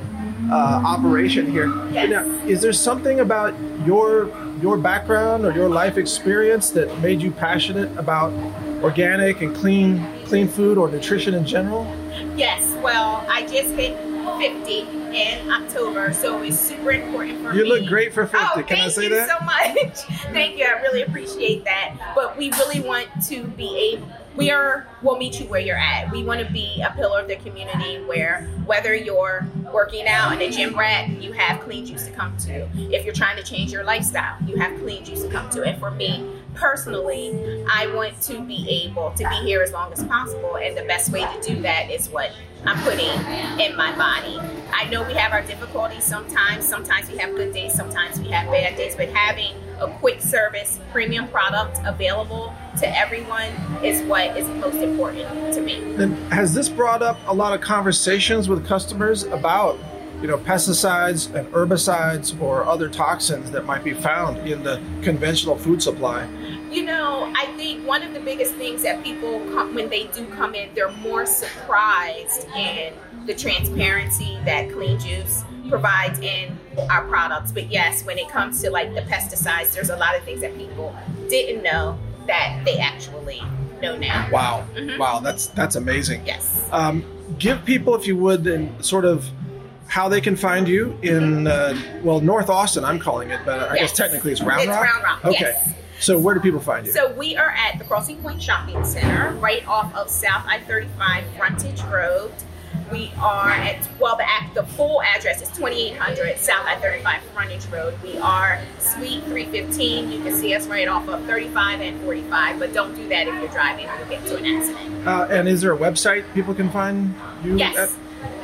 operation here. Yes. Now, is there something about your background or your life experience that made you passionate about organic and clean food or nutrition in general? Yes. Well, I just hit 50 in October, so it's super important for me. You look great for 50. Oh, Can I say that? Thank you so much. Thank you. I really appreciate that. But we really want to be able. We'll meet you where you're at. We want to be a pillar of the community where whether you're working out in a gym rat, you have Clean Juice to come to. If you're trying to change your lifestyle, you have Clean Juice to come to. And for me personally, I want to be able to be here as long as possible. And the best way to do that is what I'm putting in my body. I know we have our difficulties sometimes. Sometimes we have good days, sometimes we have bad days, but having a quick service premium product available to everyone is what is most important to me. And has this brought up a lot of conversations with customers about, pesticides and herbicides or other toxins that might be found in the conventional food supply? I think one of the biggest things that people when they do come in, they're more surprised in the transparency that Clean Juice provides in our products. But yes, when it comes to like the pesticides, there's a lot of things that people didn't know that they actually know now. Wow. Mm-hmm. Wow. That's amazing. Yes. Give people, if you would, then sort of how they can find you in, North Austin, I'm calling it, but I guess technically it's Round Rock? It's Round Rock, okay. Yes. So where do people find you? So we are at the Crossing Point Shopping Center, right off of South I-35 Frontage Road. We are at, the full address is 2800 South I-35 Frontage Road. We are Suite 315. You can see us right off of 35 and 45, but don't do that if you're driving or you'll get into an accident. And is there a website people can find you yes. at?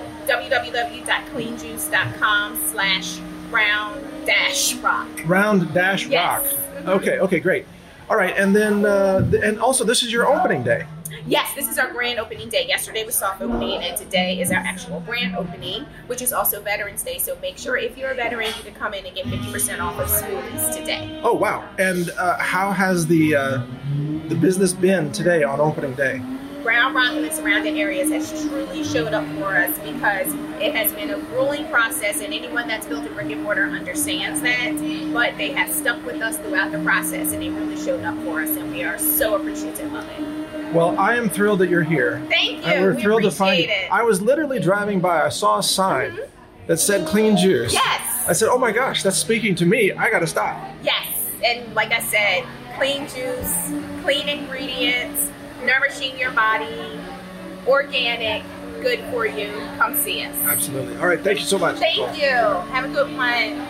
www.cleanjuice.com/round-rock. Round-rock. Yes. Okay, great. All right, and then, and also this is your opening day. Yes, this is our grand opening day. Yesterday was soft opening, and today is our actual grand opening, which is also Veterans Day. So make sure if you're a veteran, you can come in and get 50% off of smoothies today. Oh, wow. And how has the business been today on opening day? Round Rock and the surrounding areas has truly showed up for us because it has been a grueling process, and anyone that's built a brick and mortar understands that, but they have stuck with us throughout the process, and they really showed up for us, and we are so appreciative of it. Well, I am thrilled that you're here. Thank you. We're thrilled to find you. It. I was literally driving by. I saw a sign that said Clean Juice. Yes. I said, oh my gosh, that's speaking to me. I got to stop. Yes. And like I said, Clean Juice, clean ingredients, nourishing your body, organic, good for you. Come see us. Absolutely. All right. Thank you so much. Thank you. Have a good one.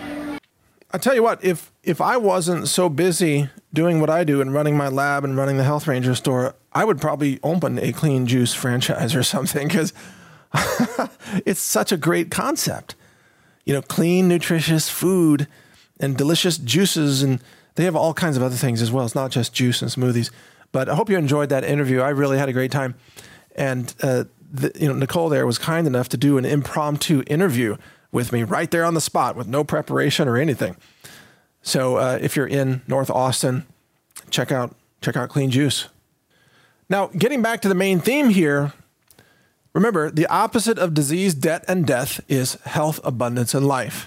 I'll tell you what, if I wasn't so busy doing what I do and running my lab and running the Health Ranger store, I would probably open a Clean Juice franchise or something because it's such a great concept. Clean, nutritious food and delicious juices, and they have all kinds of other things as well. It's not just juice and smoothies. But I hope you enjoyed that interview. I really had a great time. And Nicole there was kind enough to do an impromptu interview with me right there on the spot with no preparation or anything. So if you're in North Austin, check out Clean Juice. Now, getting back to the main theme here, remember, the opposite of disease, debt, and death is health, abundance, and life.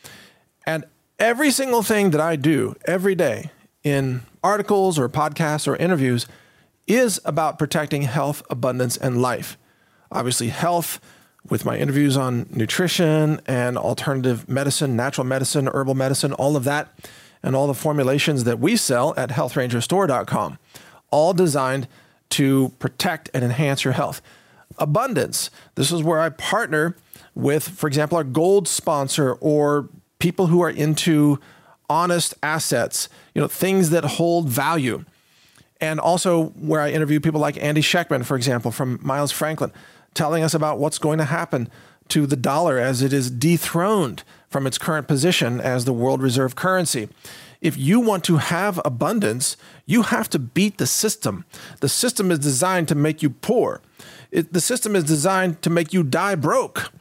And every single thing that I do every day in articles or podcasts or interviews is about protecting health, abundance, and life. Obviously, health with my interviews on nutrition and alternative medicine, natural medicine, herbal medicine, all of that, and all the formulations that we sell at healthrangerstore.com, all designed to protect and enhance your health. Abundance, this is where I partner with, for example, our gold sponsor or people who are into honest assets, things that hold value. And also where I interview people like Andy Schectman, for example, from Miles Franklin, telling us about what's going to happen to the dollar as it is dethroned from its current position as the world reserve currency. If you want to have abundance, you have to beat the system. The system is designed to make you poor. The system is designed to make you die broke.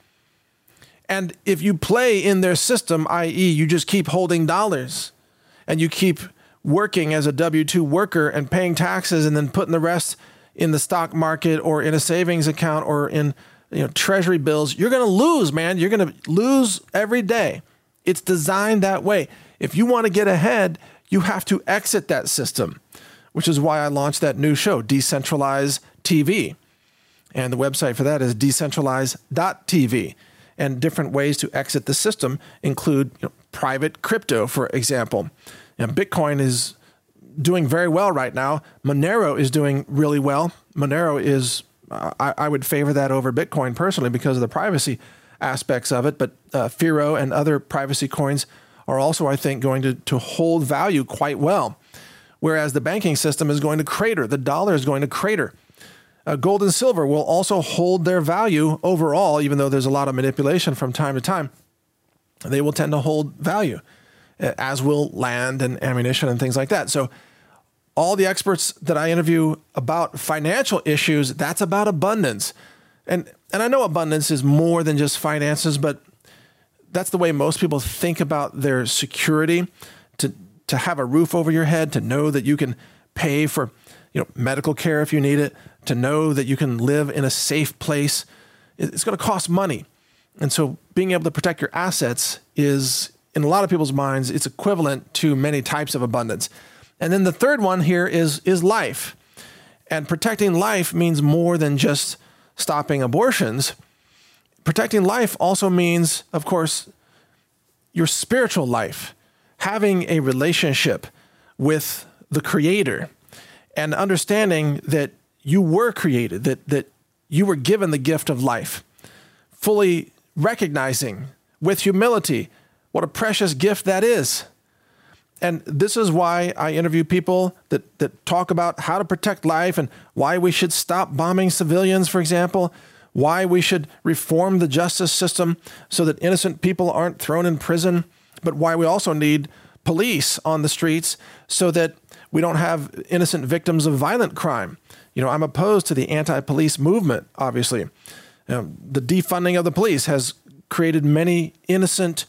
And if you play in their system, i.e., you just keep holding dollars and you keep working as a W-2 worker and paying taxes and then putting the rest in the stock market or in a savings account or in treasury bills, you're going to lose, man. You're going to lose every day. It's designed that way. If you want to get ahead, you have to exit that system, which is why I launched that new show, Decentralize TV. And the website for that is decentralize.tv. And different ways to exit the system include private crypto, for example. Bitcoin is doing very well right now. Monero is doing really well. Monero is, I would favor that over Bitcoin personally because of the privacy aspects of it. But Firo and other privacy coins are also, I think, going to hold value quite well. Whereas the banking system is going to crater. The dollar is going to crater. Gold and silver will also hold their value overall, even though there's a lot of manipulation from time to time. They will tend to hold value, as will land and ammunition and things like that. So all the experts that I interview about financial issues, that's about abundance. And I know abundance is more than just finances, but that's the way most people think about their security, to have a roof over your head, to know that you can pay for medical care if you need it, to know that you can live in a safe place. It's going to cost money. And so being able to protect your assets is, in a lot of people's minds, it's equivalent to many types of abundance. And then the third one here is life. And protecting life means more than just stopping abortions. Protecting life also means, of course, your spiritual life, having a relationship with the Creator, and understanding that you were created, that you were given the gift of life, fully recognizing with humility what a precious gift that is. And this is why I interview people that talk about how to protect life and why we should stop bombing civilians, for example, why we should reform the justice system so that innocent people aren't thrown in prison, but why we also need police on the streets so that we don't have innocent victims of violent crime. I'm opposed to the anti-police movement, obviously. The defunding of the police has created many innocent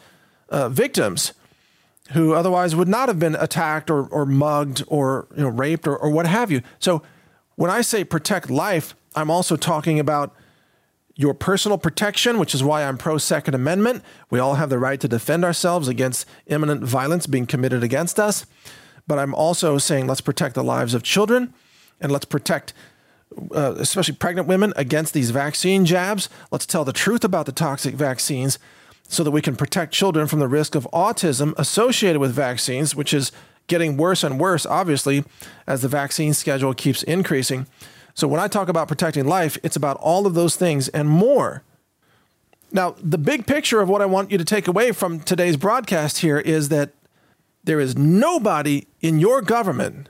victims who otherwise would not have been attacked or mugged or raped or what have you. So when I say protect life, I'm also talking about your personal protection, which is why I'm pro-Second Amendment. We all have the right to defend ourselves against imminent violence being committed against us. But I'm also saying let's protect the lives of children, and let's protect especially pregnant women against these vaccine jabs. Let's tell the truth about the toxic vaccines so that we can protect children from the risk of autism associated with vaccines, which is getting worse and worse, obviously, as the vaccine schedule keeps increasing. So when I talk about protecting life, it's about all of those things and more. Now, the big picture of what I want you to take away from today's broadcast here is that there is nobody in your government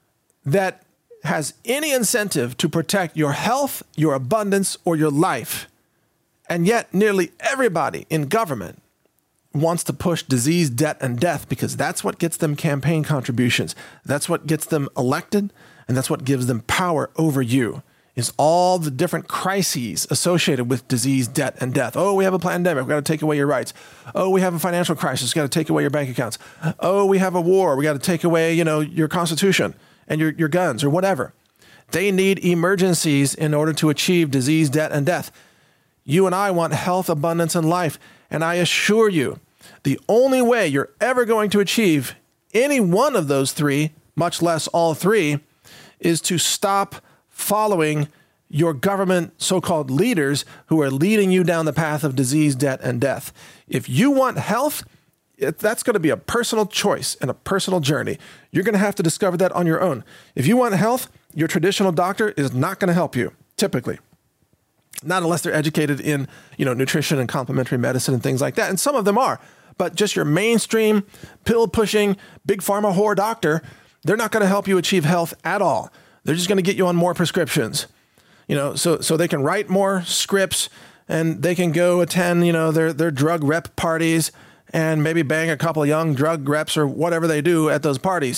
that has any incentive to protect your health, your abundance, or your life. And yet nearly everybody in government wants to push disease, debt, and death because that's what gets them campaign contributions. That's what gets them elected, and that's what gives them power over you, is all the different crises associated with disease, debt, and death. Oh, we have a pandemic. We've got to take away your rights. Oh, we have a financial crisis. We've got to take away your bank accounts. Oh, we have a war. We got to take away, your Constitution and your guns or whatever. They need emergencies in order to achieve disease, debt, and death. You and I want health, abundance, and life. And I assure you, the only way you're ever going to achieve any one of those three, much less all three, is to stop following your government so-called leaders who are leading you down the path of disease, debt, and death. If you want health, that's going to be a personal choice and a personal journey. You're going to have to discover that on your own. If you want health, your traditional doctor is not going to help you, typically. Not unless they're educated in, nutrition and complementary medicine and things like that. And some of them are. But just your mainstream, pill-pushing, big pharma whore doctor, they're not going to help you achieve health at all. They're just going to get you on more prescriptions. So they can write more scripts and they can go attend, their drug rep parties and maybe bang a couple of young drug reps or whatever they do at those parties.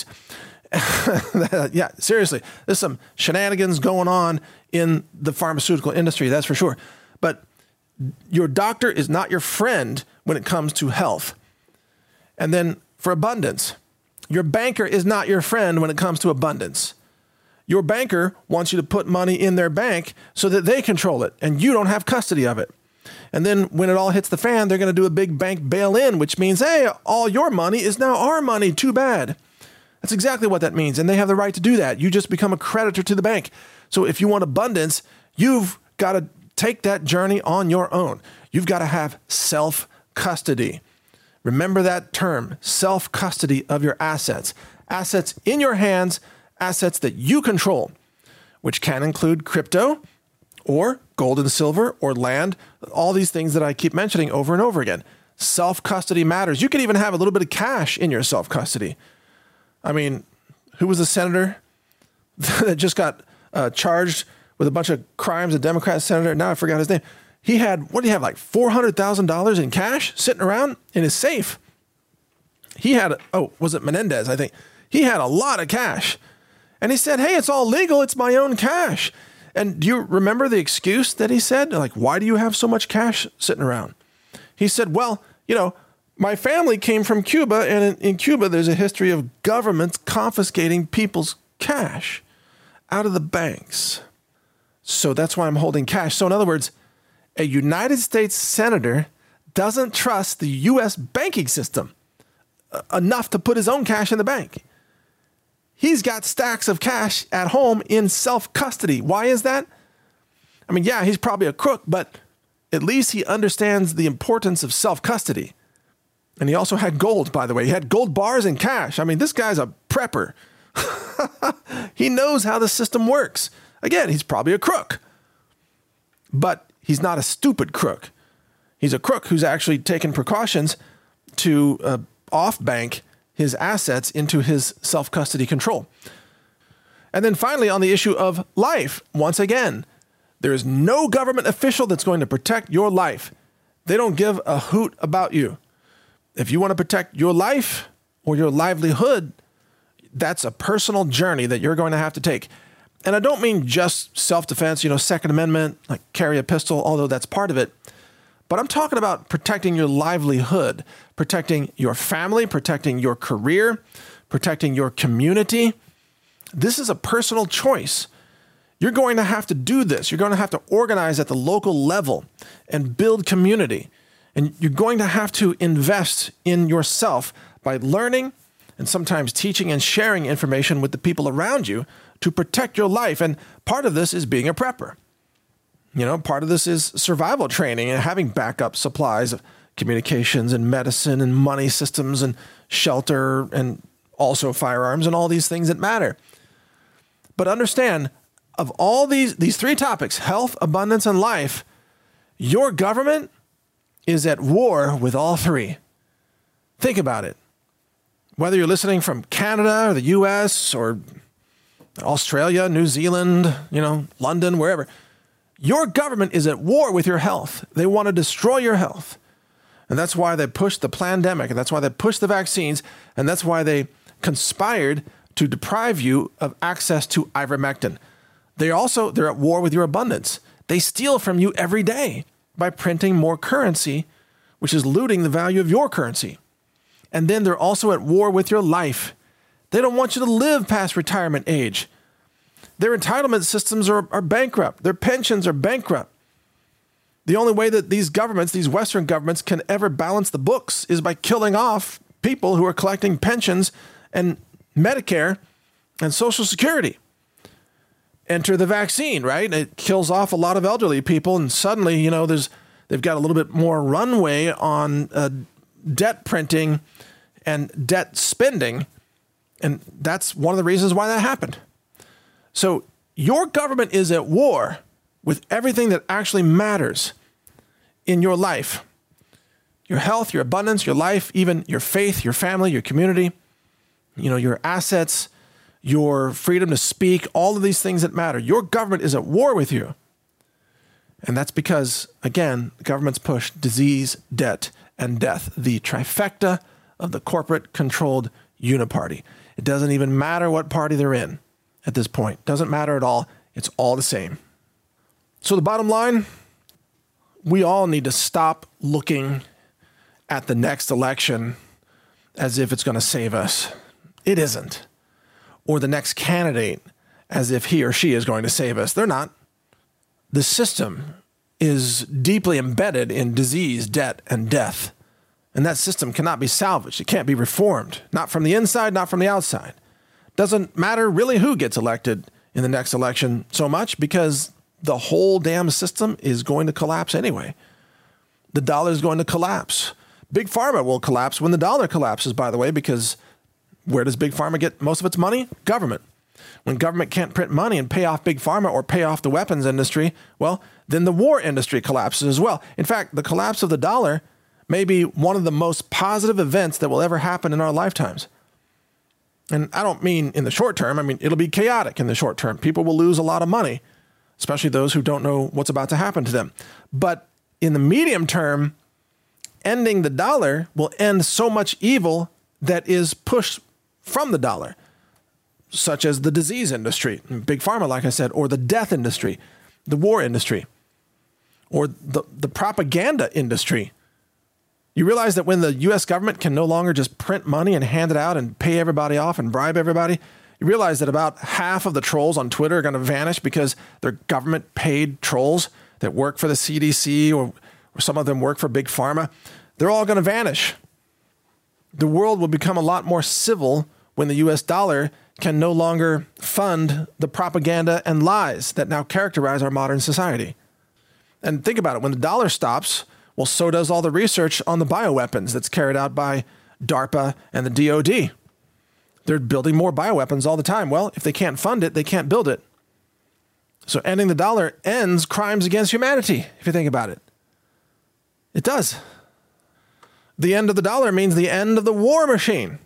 Yeah, seriously, there's some shenanigans going on in the pharmaceutical industry, that's for sure. But your doctor is not your friend when it comes to health. And then for abundance, your banker is not your friend when it comes to abundance. Your banker wants you to put money in their bank so that they control it and you don't have custody of it. And then when it all hits the fan, they're going to do a big bank bail-in, which means, hey, all your money is now our money. Too bad. That's exactly what that means. And they have the right to do that. You just become a creditor to the bank. So if you want abundance, you've got to take that journey on your own. You've got to have self-custody. Remember that term, self-custody of your assets. Assets in your hands, assets that you control, which can include crypto or gold and silver or land, all these things that I keep mentioning over and over again. Self-custody matters. You can even have a little bit of cash in your self-custody. I mean, who was the senator that just got charged with a bunch of crimes, a Democrat senator? Now I forgot his name. He had, what did he have, like $400,000 in cash sitting around in his safe? He had, was it Menendez, I think? He had a lot of cash. And he said, hey, it's all legal. It's my own cash. And do you remember the excuse that he said? Like, why do you have so much cash sitting around? He said, well, my family came from Cuba, and in Cuba, there's a history of governments confiscating people's cash out of the banks. So that's why I'm holding cash. So in other words, a United States senator doesn't trust the U.S. banking system enough to put his own cash in the bank. He's got stacks of cash at home in self-custody. Why is that? I mean, yeah, he's probably a crook, but at least he understands the importance of self-custody. And he also had gold, by the way. He had gold bars and cash. I mean, this guy's a prepper. He knows how the system works. Again, he's probably a crook. But he's not a stupid crook. He's a crook who's actually taken precautions to off-bank his assets into his self-custody control. And then finally, on the issue of life, once again, there is no government official that's going to protect your life. They don't give a hoot about you. If you want to protect your life or your livelihood, that's a personal journey that you're going to have to take. And I don't mean just self-defense, Second Amendment, like carry a pistol, although that's part of it. But I'm talking about protecting your livelihood, protecting your family, protecting your career, protecting your community. This is a personal choice. You're going to have to do this. You're going to have to organize at the local level and build community. And you're going to have to invest in yourself by learning and sometimes teaching and sharing information with the people around you to protect your life. And part of this is being a prepper. Part of this is survival training and having backup supplies of communications and medicine and money systems and shelter and also firearms and all these things that matter. But understand, of all these three topics, health, abundance, and life, your government is at war with all three. Think about it. Whether you're listening from Canada or the US or Australia, New Zealand, London, wherever, your government is at war with your health. They want to destroy your health. And that's why they pushed the pandemic, and that's why they pushed the vaccines, and that's why they conspired to deprive you of access to ivermectin. They're at war with your abundance. They steal from you every day by printing more currency, which is looting the value of your currency. And then they're also at war with your life. They don't want you to live past retirement age. Their entitlement systems are bankrupt. Their pensions are bankrupt. The only way that these governments, these Western governments, can ever balance the books is by killing off people who are collecting pensions and Medicare and Social Security. Enter the vaccine, right? It kills off a lot of elderly people, and suddenly, they've got a little bit more runway on debt printing and debt spending, and that's one of the reasons why that happened. So your government is at war with everything that actually matters in your life. Your health, your abundance, your life, even your faith, your family, your community, your assets, your freedom to speak, all of these things that matter. Your government is at war with you. And that's because, again, governments push disease, debt, and death, the trifecta of the corporate-controlled uniparty. It doesn't even matter what party they're in at this point. It doesn't matter at all. It's all the same. So the bottom line, we all need to stop looking at the next election as if it's going to save us. It isn't. Or the next candidate as if he or she is going to save us. They're not. The system is deeply embedded in disease, debt, and death. And that system cannot be salvaged. It can't be reformed. Not from the inside, not from the outside. Doesn't matter really who gets elected in the next election so much because the whole damn system is going to collapse anyway. The dollar is going to collapse. Big Pharma will collapse when the dollar collapses, by the way, because where does Big Pharma get most of its money? Government. When government can't print money and pay off Big Pharma or pay off the weapons industry, well, then the war industry collapses as well. In fact, the collapse of the dollar may be one of the most positive events that will ever happen in our lifetimes. And I don't mean in the short term. I mean, it'll be chaotic in the short term. People will lose a lot of money, especially those who don't know what's about to happen to them. But in the medium term, ending the dollar will end so much evil that is pushed from the dollar, such as the disease industry, Big Pharma, like I said, or the death industry, the war industry, or the propaganda industry. You realize that when the U.S. government can no longer just print money and hand it out and pay everybody off and bribe everybody, you realize that about half of the trolls on Twitter are going to vanish because they're government-paid trolls that work for the CDC or some of them work for Big Pharma. They're all going to vanish. The world will become a lot more civil when the U.S. dollar can no longer fund the propaganda and lies that now characterize our modern society. And think about it. When the dollar stops, well, so does all the research on the bioweapons that's carried out by DARPA and the DOD. They're building more bioweapons all the time. Well, if they can't fund it, they can't build it. So ending the dollar ends crimes against humanity, if you think about it. It does. The end of the dollar means the end of the war machine.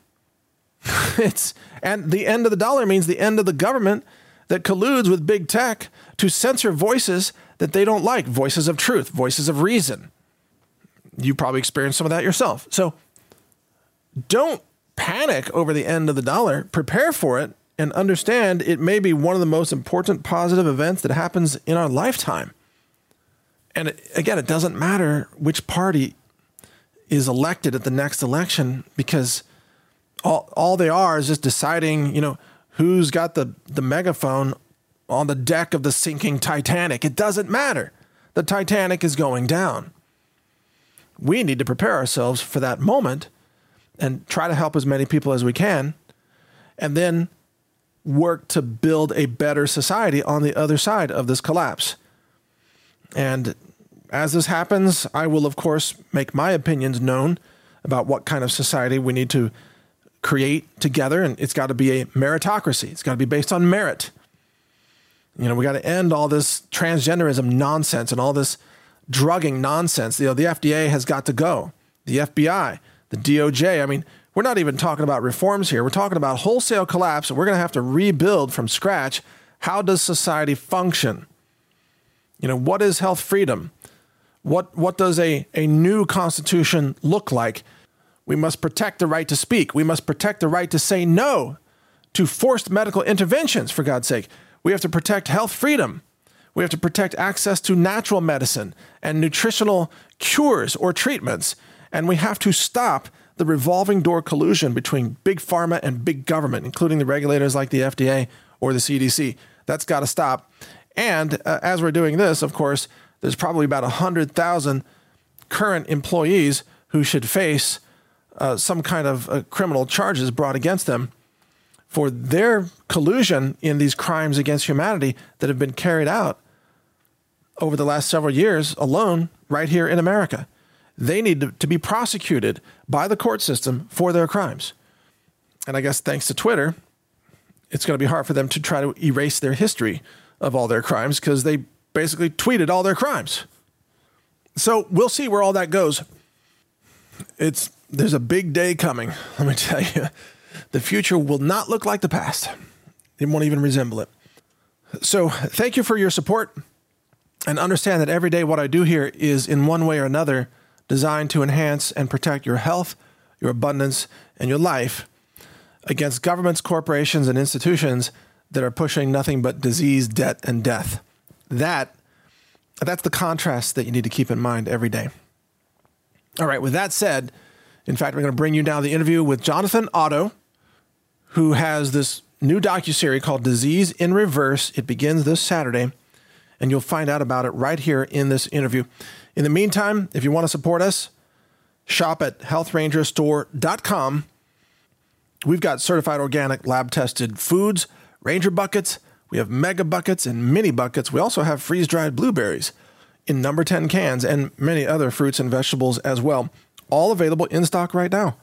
And the end of the dollar means the end of the government that colludes with big tech to censor voices that they don't like, voices of truth, voices of reason. You probably experienced some of that yourself. So don't panic over the end of the dollar. Prepare for it and understand it may be one of the most important positive events that happens in our lifetime. And again, it doesn't matter which party is elected at the next election because all they are is just deciding, who's got the megaphone on the deck of the sinking Titanic. It doesn't matter. The Titanic is going down. We need to prepare ourselves for that moment and try to help as many people as we can, and then work to build a better society on the other side of this collapse. And as this happens, I will, of course, make my opinions known about what kind of society we need to create together, and it's got to be a meritocracy. It's got to be based on merit. We got to end all this transgenderism nonsense and all this drugging nonsense. The FDA has got to go. The FBI, the DOJ. I mean, we're not even talking about reforms here. We're talking about wholesale collapse, and we're going to have to rebuild from scratch. How does society function? What is health freedom? What does a new constitution look like? We must protect the right to speak. We must protect the right to say no to forced medical interventions, for God's sake. We have to protect health freedom. We have to protect access to natural medicine and nutritional cures or treatments. And we have to stop the revolving door collusion between big pharma and big government, including the regulators like the FDA or the CDC. That's got to stop. And as we're doing this, of course, there's probably about 100,000 current employees who should face some kind of criminal charges brought against them for their collusion in these crimes against humanity that have been carried out over the last several years alone right here in America. They need to be prosecuted by the court system for their crimes. And I guess thanks to Twitter, it's going to be hard for them to try to erase their history of all their crimes because they basically tweeted all their crimes. So we'll see where all that goes. There's a big day coming. Let me tell you, the future will not look like the past. It won't even resemble it. So thank you for your support, and understand that every day what I do here is in one way or another designed to enhance and protect your health, your abundance, and your life against governments, corporations, and institutions that are pushing nothing but disease, debt, and death. That's the contrast that you need to keep in mind every day. All right, with that said, in fact, we're going to bring you now the interview with Jonathan Otto, who has this new docuseries called Disease in Reverse. It begins this Saturday, and you'll find out about it right here in this interview. In the meantime, if you want to support us, shop at healthrangerstore.com. We've got certified organic lab-tested foods, Ranger buckets, we have mega buckets and mini buckets. We also have freeze-dried blueberries in number 10 cans and many other fruits and vegetables as well. All available in stock right now.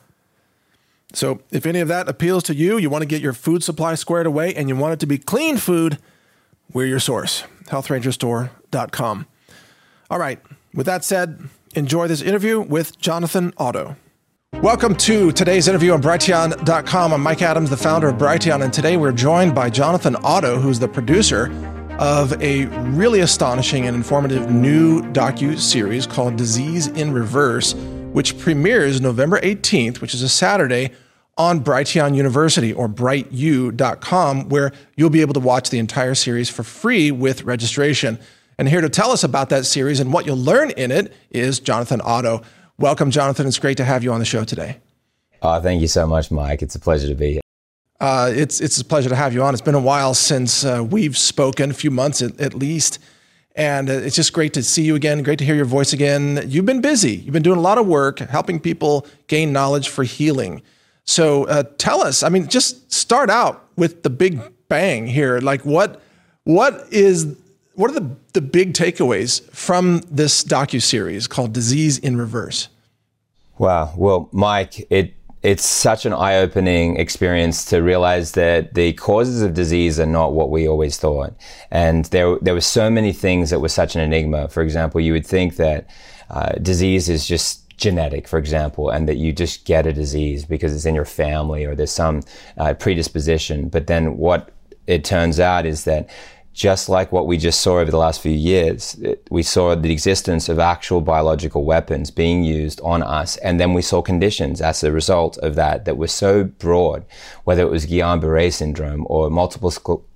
So if any of that appeals to you, you want to get your food supply squared away, and you want it to be clean food, we're your source. healthrangerstore.com. All right. With that said, enjoy this interview with Jonathan Otto. Welcome to today's interview on Brighteon.com. I'm Mike Adams, the founder of Brighteon, and today we're joined by Jonathan Otto, who's the producer of a really astonishing and informative new docu-series called Disease in Reverse, which premieres November 18th, which is a Saturday, on Brighteon University or brightedu.com, where you'll be able to watch the entire series for free with registration. And here to tell us about that series and what you'll learn in it is Jonathan Otto. Welcome, Jonathan. It's great to have you on the show today. Thank you so much, Mike. It's a pleasure to be here. It's a pleasure to have you on. It's been a while since we've spoken, a few months at least. And it's just great to see you again. Great to hear your voice again. You've been busy. You've been doing a lot of work, helping people gain knowledge for healing. So tell us, just start out with the big bang here. Like what are the big takeaways from this docuseries called Disease in Reverse? Wow. Well, Mike, it's such an eye-opening experience to realize that the causes of disease are not what we always thought. And there were so many things that were such an enigma. For example, you would think that disease is just genetic, for example, and that you just get a disease because it's in your family or there's some predisposition. But then what it turns out is that just like what we just saw over the last few years, we saw the existence of actual biological weapons being used on us. And then we saw conditions as a result of that were so broad, whether it was Guillain-Barré syndrome or multiple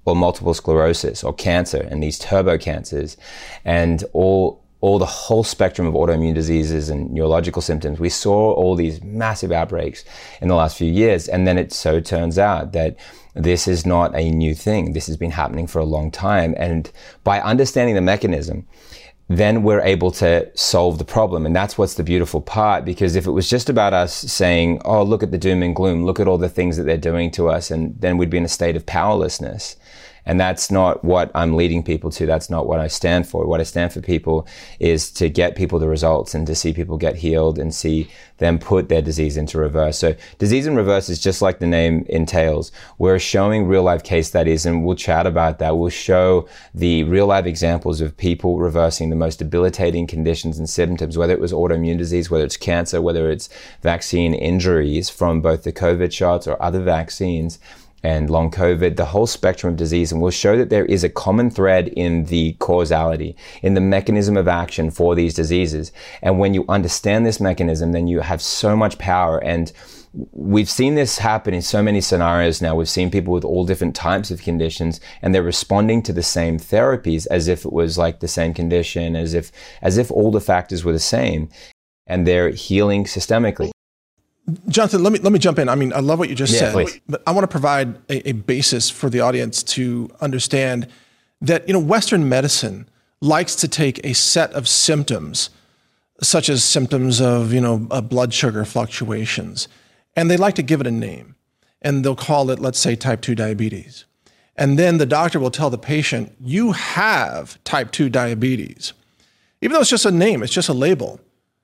sclerosis or cancer and these turbo cancers and all the whole spectrum of autoimmune diseases and neurological symptoms. We saw all these massive outbreaks in the last few years. And then it so turns out that this is not a new thing. This has been happening for a long time. And by understanding the mechanism, then we're able to solve the problem. And that's what's the beautiful part, because if it was just about us saying, oh, look at the doom and gloom, look at all the things that they're doing to us, and then we'd be in a state of powerlessness. And that's not what I'm leading people to. That's not what I stand for. What I stand for people is to get people the results and to see people get healed and see them put their disease into reverse. So Disease in Reverse is just like the name entails. We're showing real life case studies, and we'll chat about that. We'll show the real life examples of people reversing the most debilitating conditions and symptoms, whether it was autoimmune disease, whether it's cancer, whether it's vaccine injuries from both the COVID shots or other vaccines, and long COVID, the whole spectrum of disease. And we'll show that there is a common thread in the causality, in the mechanism of action for these diseases. And when you understand this mechanism, then you have so much power. And we've seen this happen in so many scenarios now. We've seen people with all different types of conditions, and they're responding to the same therapies as if it was like the same condition, as if all the factors were the same, and they're healing systemically. Jonathan, let me jump in. I love what you just said, please. But I want to provide a basis for the audience to understand that, Western medicine likes to take a set of symptoms, such as symptoms of, blood sugar fluctuations, and they like to give it a name, and they'll call it, let's say, type 2 diabetes. And then the doctor will tell the patient, you have type 2 diabetes, even though it's just a name, it's just a label.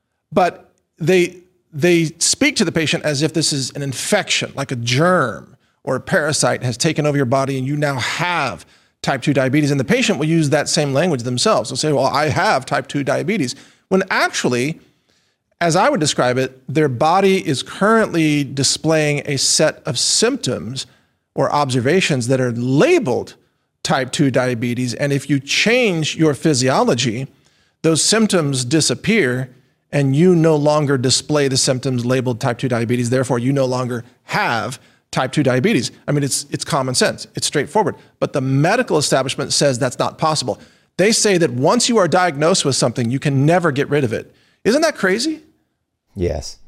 But they speak to the patient as if this is an infection, like a germ or a parasite has taken over your body and you now have type 2 diabetes. And the patient will use that same language themselves. They'll say, well, I have type 2 diabetes. When actually, as I would describe it, their body is currently displaying a set of symptoms or observations that are labeled type 2 diabetes. And if you change your physiology, those symptoms disappear and you no longer display the symptoms labeled type 2 diabetes. Therefore, you no longer have type 2 diabetes. I mean, it's common sense. It's straightforward. But the medical establishment says that's not possible. They say that once you are diagnosed with something, you can never get rid of it. Isn't that crazy? Yes.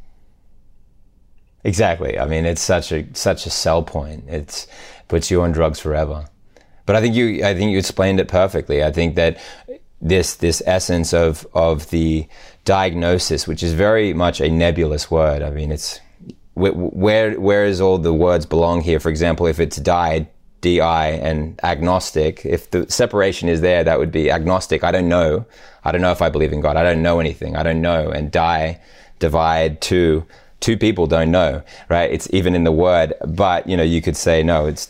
Exactly. I mean, it's such a sell point. It puts you on drugs forever. But I think you explained it perfectly. I think that this essence of the diagnosis, which is very much a nebulous word. I mean, it's where is all the words belong here? For example, if it's DI, and agnostic, if the separation is there, that would be agnostic. I don't know if I believe in God. I don't know anything. I don't know. And divide, two people don't know, right? It's even in the word, but you could say, no, it's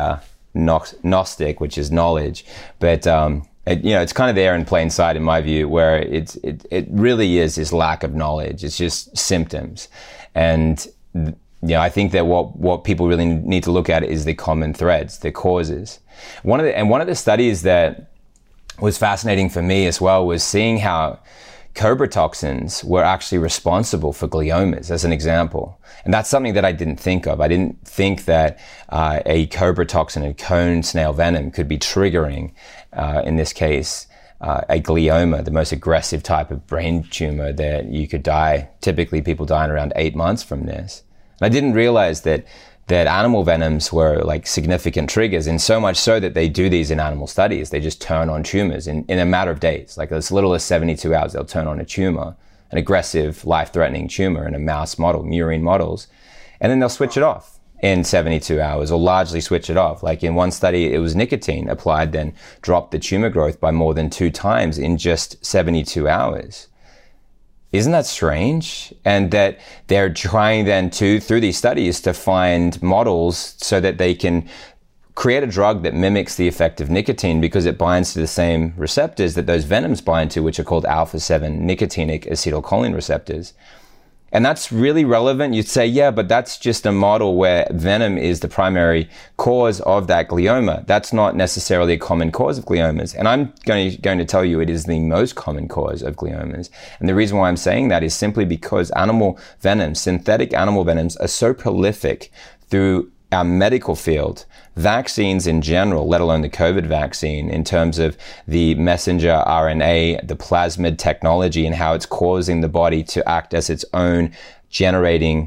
gnostic, which is knowledge. But, it's kind of there in plain sight in my view, where it really is this lack of knowledge. It's just symptoms. And, I think that what people really need to look at is the common threads, the causes. One of the studies that was fascinating for me as well was seeing how cobra toxins were actually responsible for gliomas, as an example. And that's something that I didn't think of. I didn't think that a cobra toxin, a cone snail venom, could be triggering, in this case, a glioma, the most aggressive type of brain tumor that you could die. Typically, people die in around 8 months from this. And I didn't realize that animal venoms were like significant triggers, and so much so that they do these in animal studies. They just turn on tumors in a matter of days, like as little as 72 hours, they'll turn on a tumor, an aggressive, life-threatening tumor in a mouse model, murine models, and then they'll switch it off in 72 hours, or largely switch it off. Like in one study, it was nicotine applied, then dropped the tumor growth by more than 2 times in just 72 hours. Isn't that strange? And that they're trying then through these studies to find models so that they can create a drug that mimics the effect of nicotine, because it binds to the same receptors that those venoms bind to, which are called alpha-7 nicotinic acetylcholine receptors. And that's really relevant. You'd say, yeah, but that's just a model where venom is the primary cause of that glioma. That's not necessarily a common cause of gliomas. And I'm going to tell you it is the most common cause of gliomas. And the reason why I'm saying that is simply because animal venoms, synthetic animal venoms, are so prolific through our medical field, vaccines in general, let alone the COVID vaccine, in terms of the messenger RNA, the plasmid technology, and how it's causing the body to act as its own generating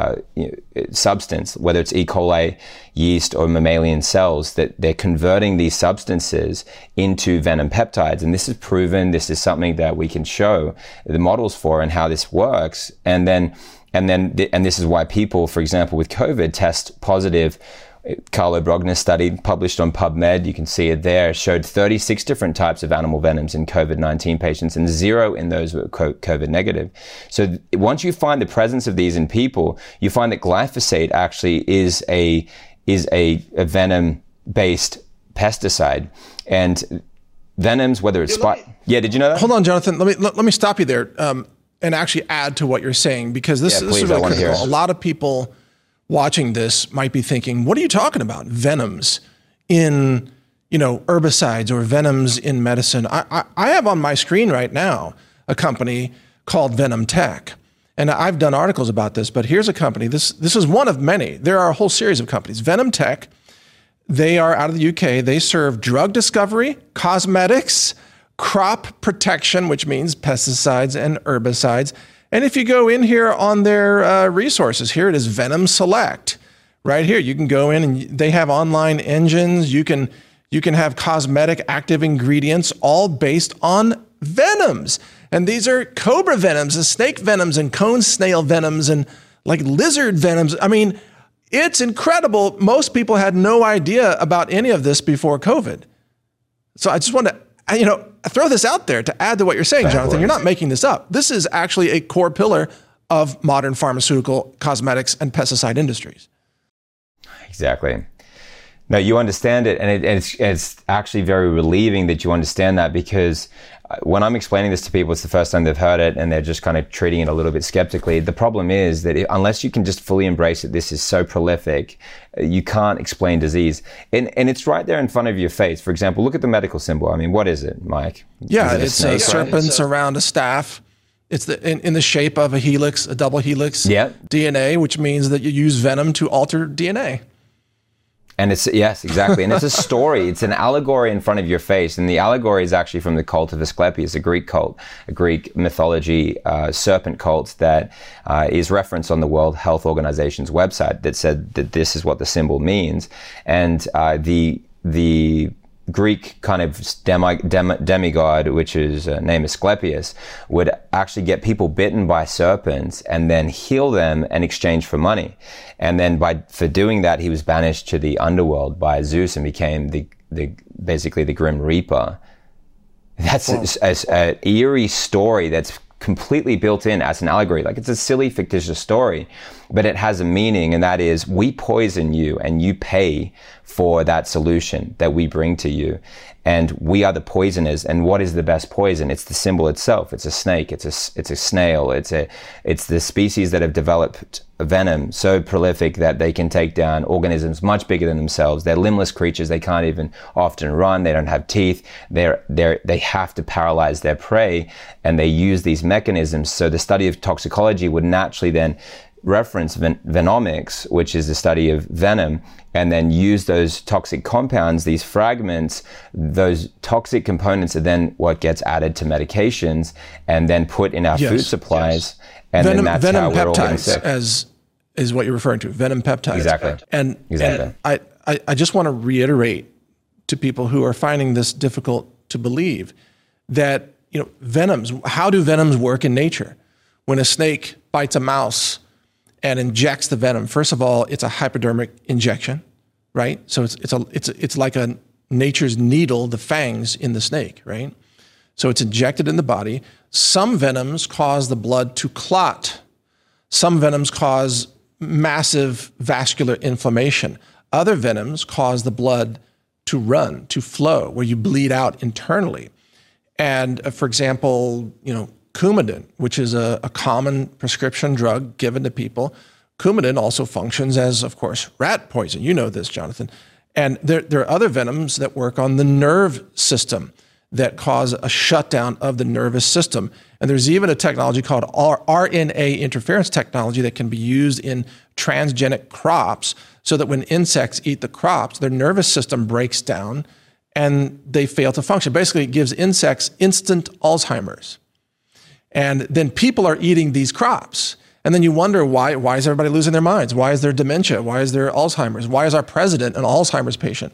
substance, whether it's E. coli, yeast, or mammalian cells, that they're converting these substances into venom peptides. And this is proven. This is something that we can show the models for and how this works. And this is why people, for example, with COVID test positive. Carlo Brogna's study published on PubMed, you can see it there, showed 36 different types of animal venoms in COVID-19 patients and 0 in those who were COVID negative. So once you find the presence of these in people, you find that glyphosate actually is a venom-based pesticide. And venoms, whether it's yeah, did you know that? Hold on, Jonathan. Let me stop you there and actually add to what you're saying, because this is really critical. A lot of people watching this might be thinking, what are you talking about? Venoms in, herbicides or venoms in medicine. I have on my screen right now a company called Venom Tech. And I've done articles about this, but here's a company. This is one of many. There are a whole series of companies. Venom Tech, they are out of the UK. They serve drug discovery, cosmetics, crop protection, which means pesticides and herbicides. And if you go in here on their resources, here it is, Venom Select. Right here, you can go in and they have online engines. You can have cosmetic active ingredients, all based on venoms. And these are cobra venoms and snake venoms and cone snail venoms and like lizard venoms. I mean, it's incredible. Most people had no idea about any of this before COVID. So I just want to, throw this out there to add to what you're saying, Jonathan. You're not making this up. This is actually a core pillar of modern pharmaceutical, cosmetics, and pesticide industries. Exactly. No, you understand it, and it's actually very relieving that you understand that, because when I'm explaining this to people, it's the first time they've heard it and they're just kind of treating it a little bit skeptically. The problem is that unless you can just fully embrace it, this is so prolific, you can't explain disease. And it's right there in front of your face. For example, look at the medical symbol. I mean, what is it, Mike? Yeah, it's a serpents around a staff. It's in the shape of a helix, a double helix DNA, which means that you use venom to alter DNA. And yes, exactly. And it's a story. It's an allegory in front of your face. And the allegory is actually from the cult of Asclepius, a Greek cult, a Greek mythology serpent cult that is referenced on the World Health Organization's website that said that this is what the symbol means. And the Greek kind of demigod, which is named Asclepius, would actually get people bitten by serpents and then heal them in exchange for money. And then for doing that, he was banished to the underworld by Zeus and became basically the Grim Reaper. That's an eerie story that's completely built in as an allegory. Like, it's a silly, fictitious story, but it has a meaning, and that is we poison you and you pay for that solution that we bring to you. And we are the poisoners. And what is the best poison? It's the symbol itself. It's a snake. It's a snail. It's the species that have developed venom so prolific that they can take down organisms much bigger than themselves. They're limbless creatures. They can't even often run. They don't have teeth. They have to paralyze their prey, and they use these mechanisms. So the study of toxicology would naturally then reference venomics, which is the study of venom, and then use those toxic compounds, these fragments. Those toxic components are then what gets added to medications and then put in our food supplies. And then that's how we're all getting sick. Is what you're referring to, venom peptides. Exactly. And I just want to reiterate to people who are finding this difficult to believe that, venoms, how do venoms work in nature? When a snake bites a mouse and injects the venom, first of all, it's a hypodermic injection, right? So it's like a nature's needle, the fangs in the snake, right? So it's injected in the body. Some venoms cause the blood to clot. Some venoms cause massive vascular inflammation. Other venoms cause the blood to run, to flow, where you bleed out internally. And for example, Coumadin, which is a common prescription drug given to people. Coumadin also functions as, of course, rat poison. You know this, Jonathan. And there are other venoms that work on the nerve system that cause a shutdown of the nervous system. And there's even a technology called RNA interference technology that can be used in transgenic crops so that when insects eat the crops, their nervous system breaks down and they fail to function. Basically, it gives insects instant Alzheimer's. And then people are eating these crops. And then you wonder, why is everybody losing their minds? Why is there dementia? Why is there Alzheimer's? Why is our president an Alzheimer's patient?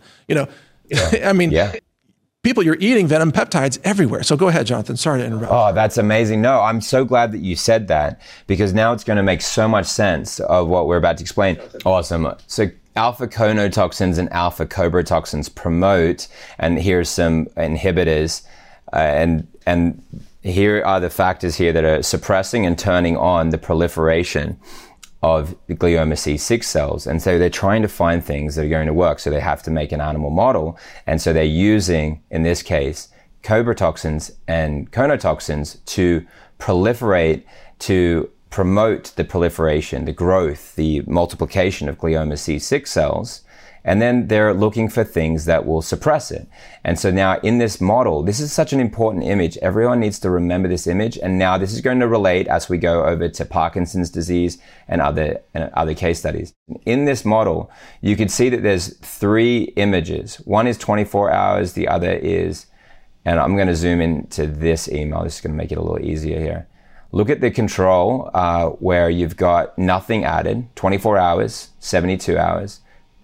I mean, people, you're eating venom peptides everywhere. So go ahead, Jonathan. Sorry to interrupt. Oh, that's amazing. No, I'm so glad that you said that, because now it's going to make so much sense of what we're about to explain. Awesome. So alpha conotoxins and alpha cobrotoxins promote, and here's some inhibitors, and here are the factors here that are suppressing and turning on the proliferation of the glioma C6 cells. And so they're trying to find things that are going to work. So they have to make an animal model. And so they're using, in this case, cobrotoxins and conotoxins to proliferate, to promote the proliferation, the growth, the multiplication of glioma C6 cells. And then they're looking for things that will suppress it. And so now in this model, this is such an important image. Everyone needs to remember this image. And now this is going to relate as we go over to Parkinson's disease and other case studies. In this model, you can see that there's 3 images. One is 24 hours. The other is, and I'm going to zoom into this email. This is going to make it a little easier here. Look at the control where you've got nothing added, 24 hours, 72 hours.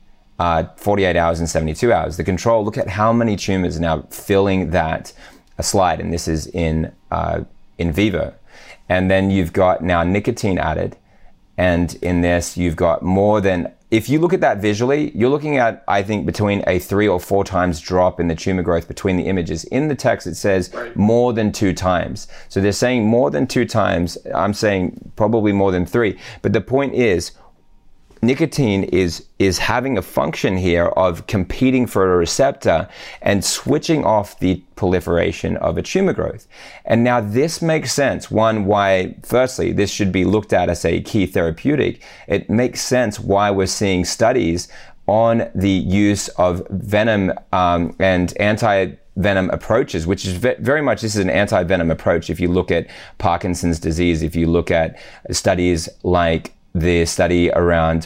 48 hours and 72 hours. The control, look at how many tumors are now filling that slide, and this is in vivo. And then you've got now nicotine added, and in this you've got more than, if you look at that visually, you're looking at, I think, between a 3 or 4 times drop in the tumor growth between the images. In the text it says more than 2 times. So they're saying more than 2 times. I'm saying probably more than 3. But the point is, nicotine is having a function here of competing for a receptor and switching off the proliferation of a tumor growth. And now this makes sense. One, why, firstly, this should be looked at as a key therapeutic. It makes sense why we're seeing studies on the use of venom and anti-venom approaches, which is very much, this is an anti-venom approach. If you look at Parkinson's disease, if you look at studies like the study around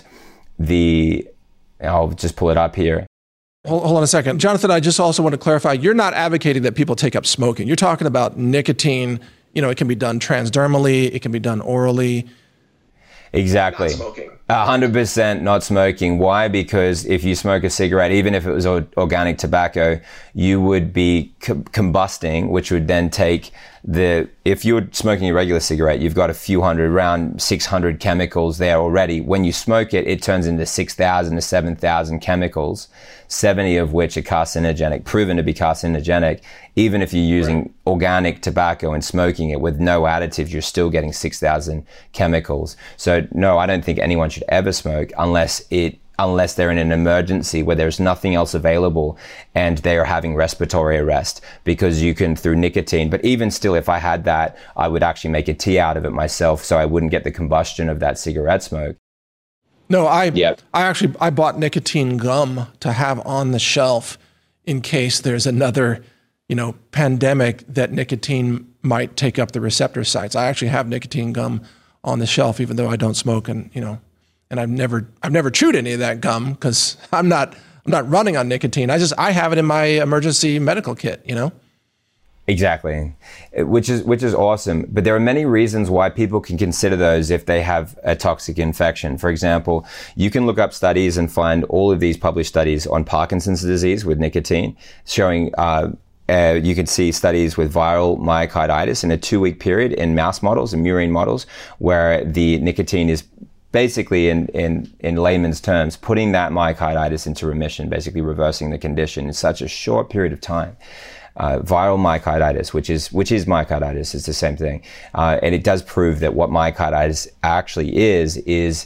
I'll just pull it up here. Hold on a second. Jonathan, I just also want to clarify, you're not advocating that people take up smoking. You're talking about nicotine. It can be done transdermally. It can be done orally. Exactly. Not smoking. 100% not smoking. Why? Because if you smoke a cigarette, even if it was organic tobacco, you would be combusting, which would then take if you're smoking a regular cigarette, you've got a few hundred, around 600 chemicals there already. When you smoke it, it turns into 6,000 to 7,000 chemicals, 70 of which are carcinogenic, proven to be carcinogenic. Even if you're using organic tobacco and smoking it with no additives, you're still getting 6,000 chemicals. So no, I don't think anyone should ever smoke unless they're in an emergency where there's nothing else available and they are having respiratory arrest, because you can through nicotine. But even still, if I had that, I would actually make a tea out of it myself so I wouldn't get the combustion of that cigarette smoke. No, I bought nicotine gum to have on the shelf in case there's another, pandemic that nicotine might take up the receptor sites. I actually have nicotine gum on the shelf, even though I don't smoke, and I've never chewed any of that gum because I'm not running on nicotine. I have it in my emergency medical kit, Exactly, which is awesome. But there are many reasons why people can consider those if they have a toxic infection. For example, you can look up studies and find all of these published studies on Parkinson's disease with nicotine, showing you can see studies with viral myocarditis in a 2-week period in mouse models and murine models, where the nicotine is basically, in layman's terms, putting that myocarditis into remission, basically reversing the condition in such a short period of time. Viral myocarditis, which is myocarditis, is the same thing. And it does prove that what myocarditis actually is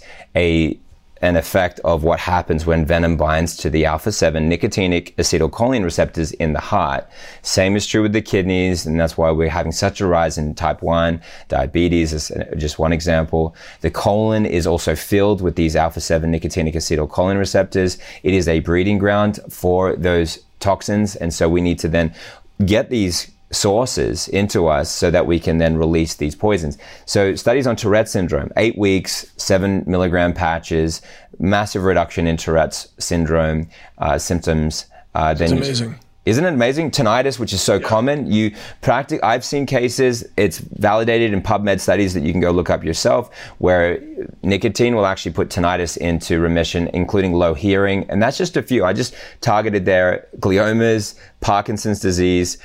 an effect of what happens when venom binds to the alpha-7 nicotinic acetylcholine receptors in the heart. Same is true with the kidneys, and that's why we're having such a rise in type 1 diabetes, is just one example. The colon is also filled with these alpha-7 nicotinic acetylcholine receptors. It is a breeding ground for those toxins, and so we need to then get these sources into us so that we can then release these poisons. So studies on Tourette syndrome, 8 weeks, 7 milligram patches, massive reduction in Tourette's syndrome symptoms. That's amazing. Isn't it amazing? Tinnitus, which is so common. I've seen cases, it's validated in PubMed studies that you can go look up yourself, where nicotine will actually put tinnitus into remission, including low hearing. And that's just a few. I just targeted there gliomas, Parkinson's disease,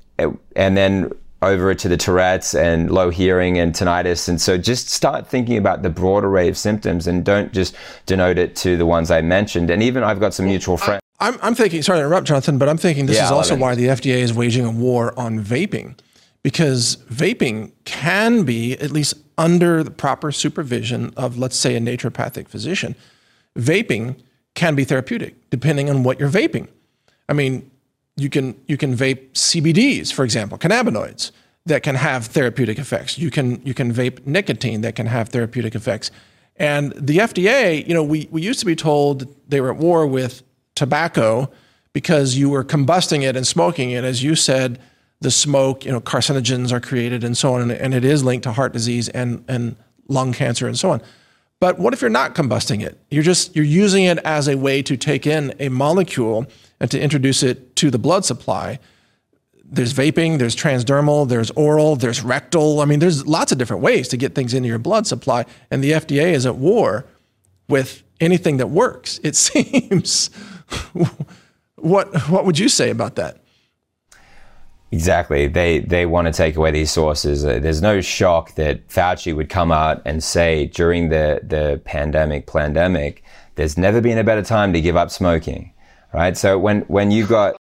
and then over to the Tourette's and low hearing and tinnitus. And so just start thinking about the broad array of symptoms and don't just denote it to the ones I mentioned. And even I've got some mutual friends. I'm thinking, sorry to interrupt, Jonathan, but I'm thinking this is also why the FDA is waging a war on vaping, because vaping can be, at least under the proper supervision of, let's say, a naturopathic physician, vaping can be therapeutic depending on what you're vaping. I mean, you can vape CBDs, for example, cannabinoids that can have therapeutic effects. You can vape nicotine that can have therapeutic effects. And the FDA, we used to be told they were at war with tobacco because you were combusting it and smoking it. As you said, the smoke, carcinogens are created and so on, and it is linked to heart disease and lung cancer and so on. But what if you're not combusting it? You're using it as a way to take in a molecule and to introduce it to the blood supply. There's vaping, there's transdermal, there's oral, there's rectal. I mean, there's lots of different ways to get things into your blood supply. And the FDA is at war with anything that works, it seems. What would you say about that? Exactly. They want to take away these sources. There's no shock that Fauci would come out and say during the pandemic, there's never been a better time to give up smoking, right? So when you got...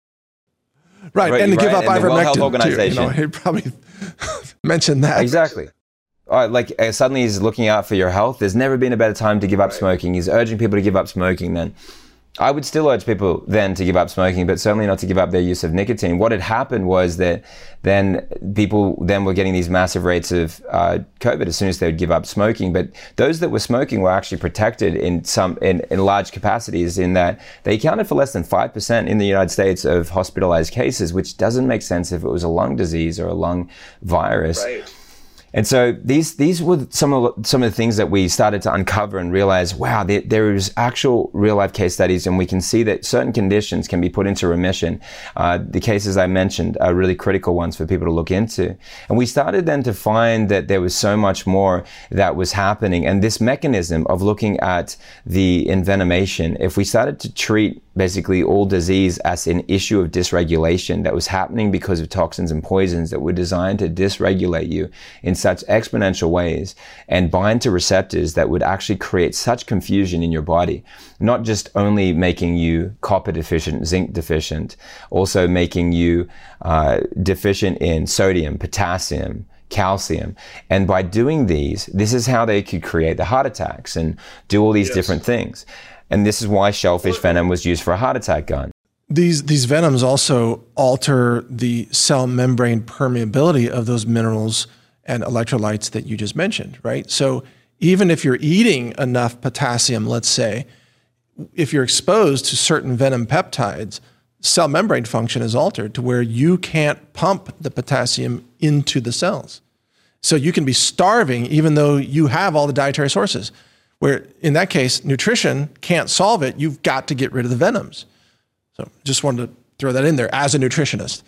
Right, and to give up ivermectin, too. He probably mentioned that. Exactly. suddenly he's looking out for your health. There's never been a better time to give up smoking. He's urging people to give up smoking then. I would still urge people then to give up smoking, but certainly not to give up their use of nicotine. What had happened was that then people then were getting these massive rates of COVID as soon as they would give up smoking. But those that were smoking were actually protected in large capacities, in that they accounted for less than 5% in the United States of hospitalized cases, which doesn't make sense if it was a lung disease or a lung virus. Right. And so these were some of the things that we started to uncover and realize, wow, there is actual real life case studies, and we can see that certain conditions can be put into remission. The cases I mentioned are really critical ones for people to look into. And we started then to find that there was so much more that was happening. And this mechanism of looking at the envenomation, if we started to treat basically all disease as an issue of dysregulation that was happening because of toxins and poisons that were designed to dysregulate you in such exponential ways and bind to receptors that would actually create such confusion in your body, not just only making you copper deficient, zinc deficient, also making you deficient in sodium, potassium, calcium. And by doing this is how they could create the heart attacks and do all these different things. And this is why shellfish venom was used for a heart attack gun. These venoms also alter the cell membrane permeability of those minerals and electrolytes that you just mentioned, right? So even if you're eating enough potassium, let's say, if you're exposed to certain venom peptides, cell membrane function is altered to where you can't pump the potassium into the cells. So you can be starving even though you have all the dietary sources. Where in that case, nutrition can't solve it. You've got to get rid of the venoms. So just wanted to throw that in there as a nutritionist.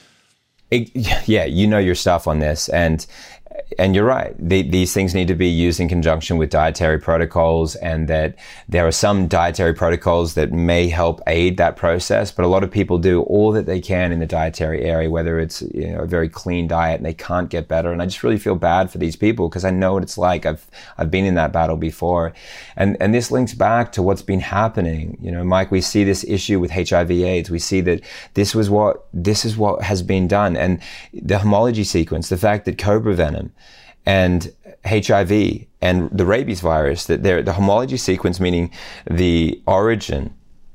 Yeah, you know your stuff on this. And you're right. These things need to be used in conjunction with dietary protocols, and that there are some dietary protocols that may help aid that process. But a lot of people do all that they can in the dietary area, whether it's a very clean diet, and they can't get better. And I just really feel bad for these people because I know what it's like. I've been in that battle before, and this links back to what's been happening. Mike, we see this issue with HIV/AIDS. We see that this is what has been done, and the homology sequence, the fact that cobra venom and HIV and the rabies virus, that the homology sequence, meaning the origin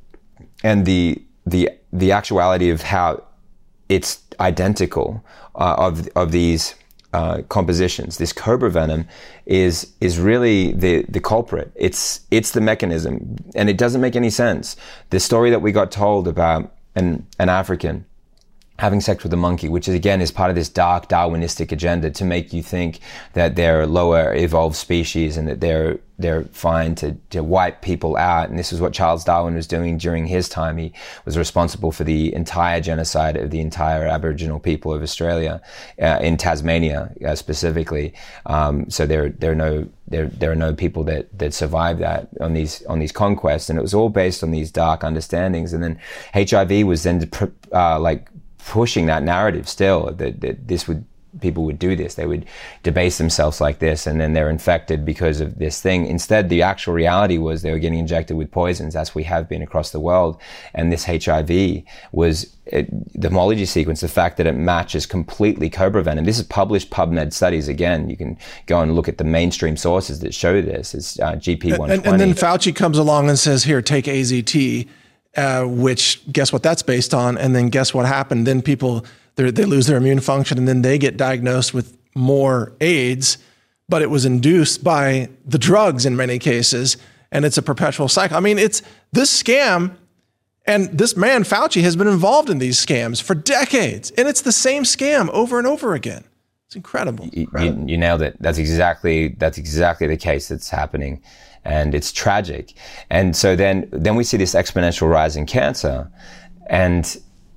and the actuality of how it's identical of these compositions. This cobra venom is really the culprit. It's the mechanism, and it doesn't make any sense. The story that we got told about an African having sex with a monkey, which is part of this dark Darwinistic agenda to make you think that they're lower evolved species and that they're fine to wipe people out. And this is what Charles Darwin was doing during his time. He was responsible for the entire genocide of the entire Aboriginal people of Australia, in Tasmania specifically. So there are no people that survived that on these conquests, and it was all based on these dark understandings. And then HIV was then pushing that narrative still that people would do this. They would debase themselves like this, and then they're infected because of this thing. Instead, the actual reality was they were getting injected with poisons, as we have been across the world. And this HIV was the homology sequence, the fact that it matches completely cobra venom. This is published PubMed studies. Again, you can go and look at the mainstream sources that show this. It's GP 120. And then Fauci comes along and says, here, take AZT. Which guess what that's based on, and then guess what happened? Then people they lose their immune function, and then they get diagnosed with more AIDS, but it was induced by the drugs in many cases, and it's a perpetual cycle. I mean, it's this scam, and this man Fauci has been involved in these scams for decades, and it's the same scam over and over again. It's incredible. You nailed it. That's exactly the case that's happening. And it's tragic. And so then we see this exponential rise in cancer, and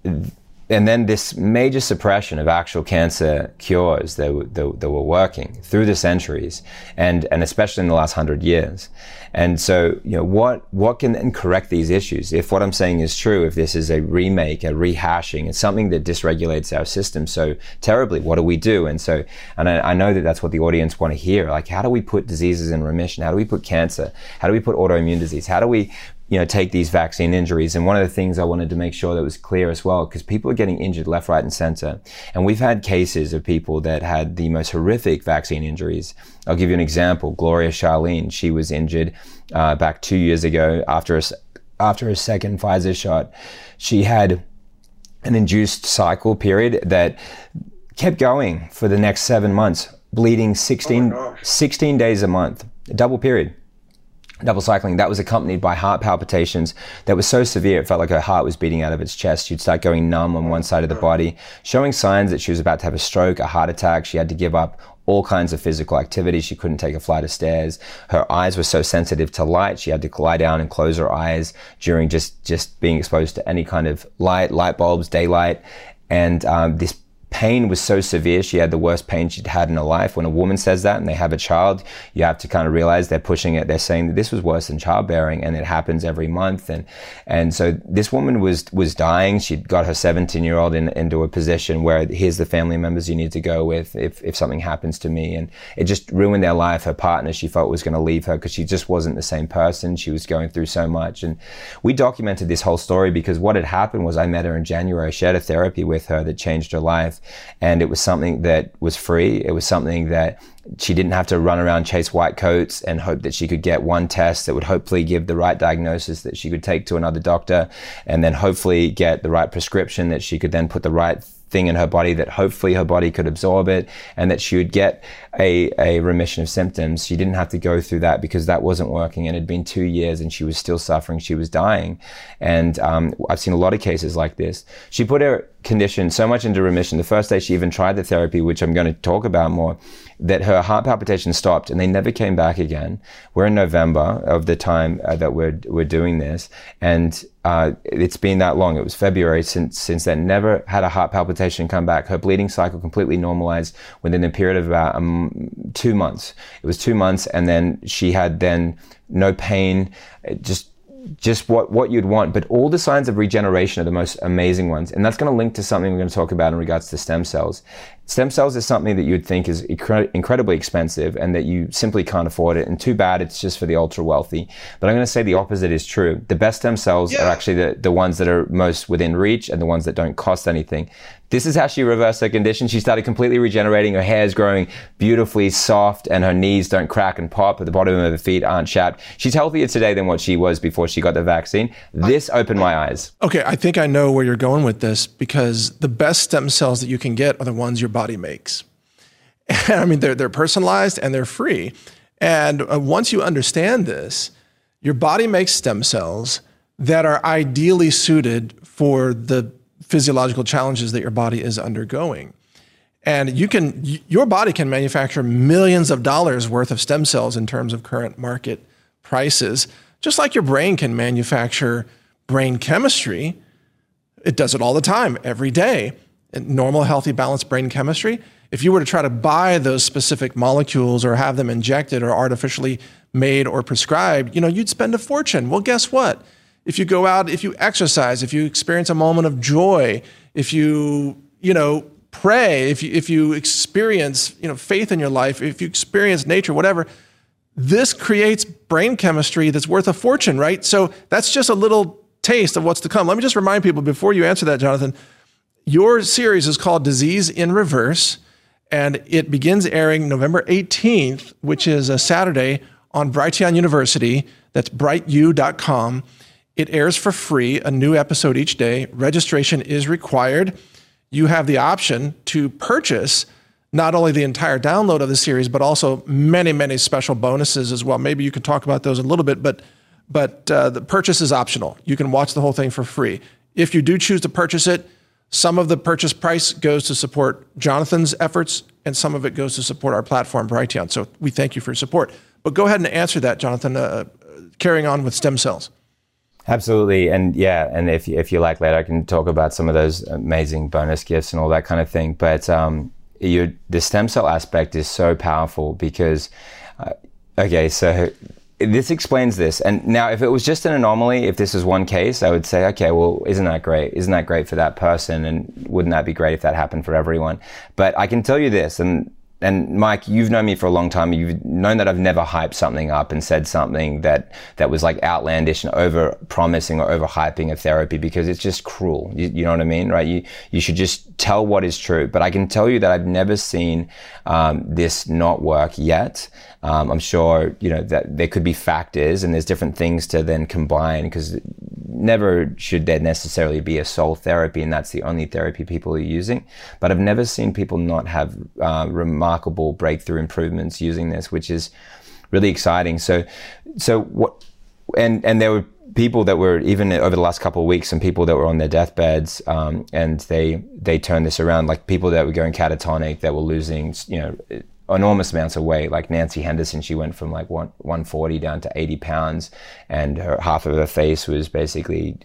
then this major suppression of actual cancer cures that were working through the centuries, and especially in the last 100 years. And so, what can then correct these issues? If what I'm saying is true, if this is a remake, a rehashing, it's something that dysregulates our system so terribly, what do we do? And I know that that's what the audience want to hear. Like, how do we put diseases in remission? How do we put cancer? How do we put autoimmune disease? How do we take these vaccine injuries. And one of the things I wanted to make sure that was clear as well, because people are getting injured left, right, and center. And we've had cases of people that had the most horrific vaccine injuries. I'll give you an example. Gloria Charlene, she was injured back 2 years ago after her second Pfizer shot. She had an induced cycle period that kept going for the next 7 months, bleeding 16 days a month, a double period. Double cycling. That was accompanied by heart palpitations that were so severe it felt like her heart was beating out of its chest. She'd start going numb on one side of the body, showing signs that she was about to have a stroke, a heart attack. She had to give up all kinds of physical activity. She couldn't take a flight of stairs. Her eyes were so sensitive to light. She had to lie down and close her eyes during just being exposed to any kind of light bulbs, daylight. And this pain was so severe. She had the worst pain she'd had in her life. When a woman says that and they have a child, you have to kind of realize they're pushing it. They're saying that this was worse than childbearing, and it happens every month. And so this woman was dying. She'd got her 17-year-old into a position where here's the family members you need to go with if something happens to me. And it just ruined their life. Her partner, she felt, was going to leave her because she just wasn't the same person. She was going through so much. And we documented this whole story because what had happened was I met her in January. I shared a therapy with her that changed her life. And it was something that was free. It was something that she didn't have to run around, chase white coats and hope that she could get one test that would hopefully give the right diagnosis that she could take to another doctor, and then hopefully get the right prescription that she could then put the right thing in her body that hopefully her body could absorb it, and that she would get a remission of symptoms. She didn't have to go through that because that wasn't working, and it had been 2 years and she was still suffering. She was dying. And I've seen a lot of cases like this. She put her condition so much into remission the first day she even tried the therapy, which I'm going to talk about more, that her heart palpitations stopped and they never came back again. We're in November of the time that we're doing this, and it's been that long. It was February since then. Never had a heart palpitation come back. Her bleeding cycle completely normalized within a period of about 2 months. It was 2 months, and then she had then no pain, just what you'd want. But all the signs of regeneration are the most amazing ones. And that's going to link to something we're going to talk about in regards to stem cells. Stem cells is something that you'd think is incredibly expensive and that you simply can't afford it. And too bad it's just for the ultra wealthy. But I'm going to say the opposite is true. The best stem cells are actually the ones that are most within reach and the ones that don't cost anything. This is how she reversed her condition. She started completely regenerating. Her hair is growing beautifully soft and her knees don't crack and pop. At the bottom of her feet aren't chapped. She's healthier today than what she was before she got the vaccine. This opened my eyes. Okay, I think I know where you're going with this, because the best stem cells that you can get are the ones your body makes. I mean, they're personalized and they're free. And once you understand this, your body makes stem cells that are ideally suited for the physiological challenges that your body is undergoing. And your body can manufacture millions of dollars worth of stem cells in terms of current market prices, just like your brain can manufacture brain chemistry. It does it all the time, every day. Normal, healthy, balanced brain chemistry. If you were to try to buy those specific molecules or have them injected or artificially made or prescribed, you'd spend a fortune. Well, guess what? If you go out, if you exercise, if you experience a moment of joy, if you, pray, if you experience, faith in your life, if you experience nature, whatever, this creates brain chemistry that's worth a fortune, right? So that's just a little taste of what's to come. Let me just remind people before you answer that, Jonathan, your series is called Disease in Reverse, and it begins airing November 18th, which is a Saturday on Brighteon University. That's brightu.com. It airs for free, a new episode each day. Registration is required. You have the option to purchase not only the entire download of the series, but also many, many special bonuses as well. Maybe you can talk about those a little bit, but the purchase is optional. You can watch the whole thing for free. If you do choose to purchase it, some of the purchase price goes to support Jonathan's efforts, and some of it goes to support our platform, Brighteon. So we thank you for your support. But go ahead and answer that, Jonathan, carrying on with stem cells. Absolutely. And if you like later, I can talk about some of those amazing bonus gifts and all that kind of thing. But the stem cell aspect is so powerful because, so this explains this. And now if it was just an anomaly, if this was one case, I would say, okay, well, isn't that great? Isn't that great for that person? And wouldn't that be great if that happened for everyone? But I can tell you this, and and Mike, you've known me for a long time. You've known that I've never hyped something up and said something that was like outlandish and over promising or over hyping a therapy, because it's just cruel. You know what I mean, right? You should just tell what is true. But I can tell you that I've never seen this not work yet. I'm sure, that there could be factors and there's different things to then combine, because never should there necessarily be a sole therapy and that's the only therapy people are using. But I've never seen people not have remarkable breakthrough improvements using this, which is really exciting. So what, and there were people that were, even over the last couple of weeks, some people that were on their deathbeds, and they turned this around, like people that were going catatonic, that were losing, enormous amounts of weight. Like Nancy Henderson, she went from like 140 down to 80 pounds, and half of her face was basically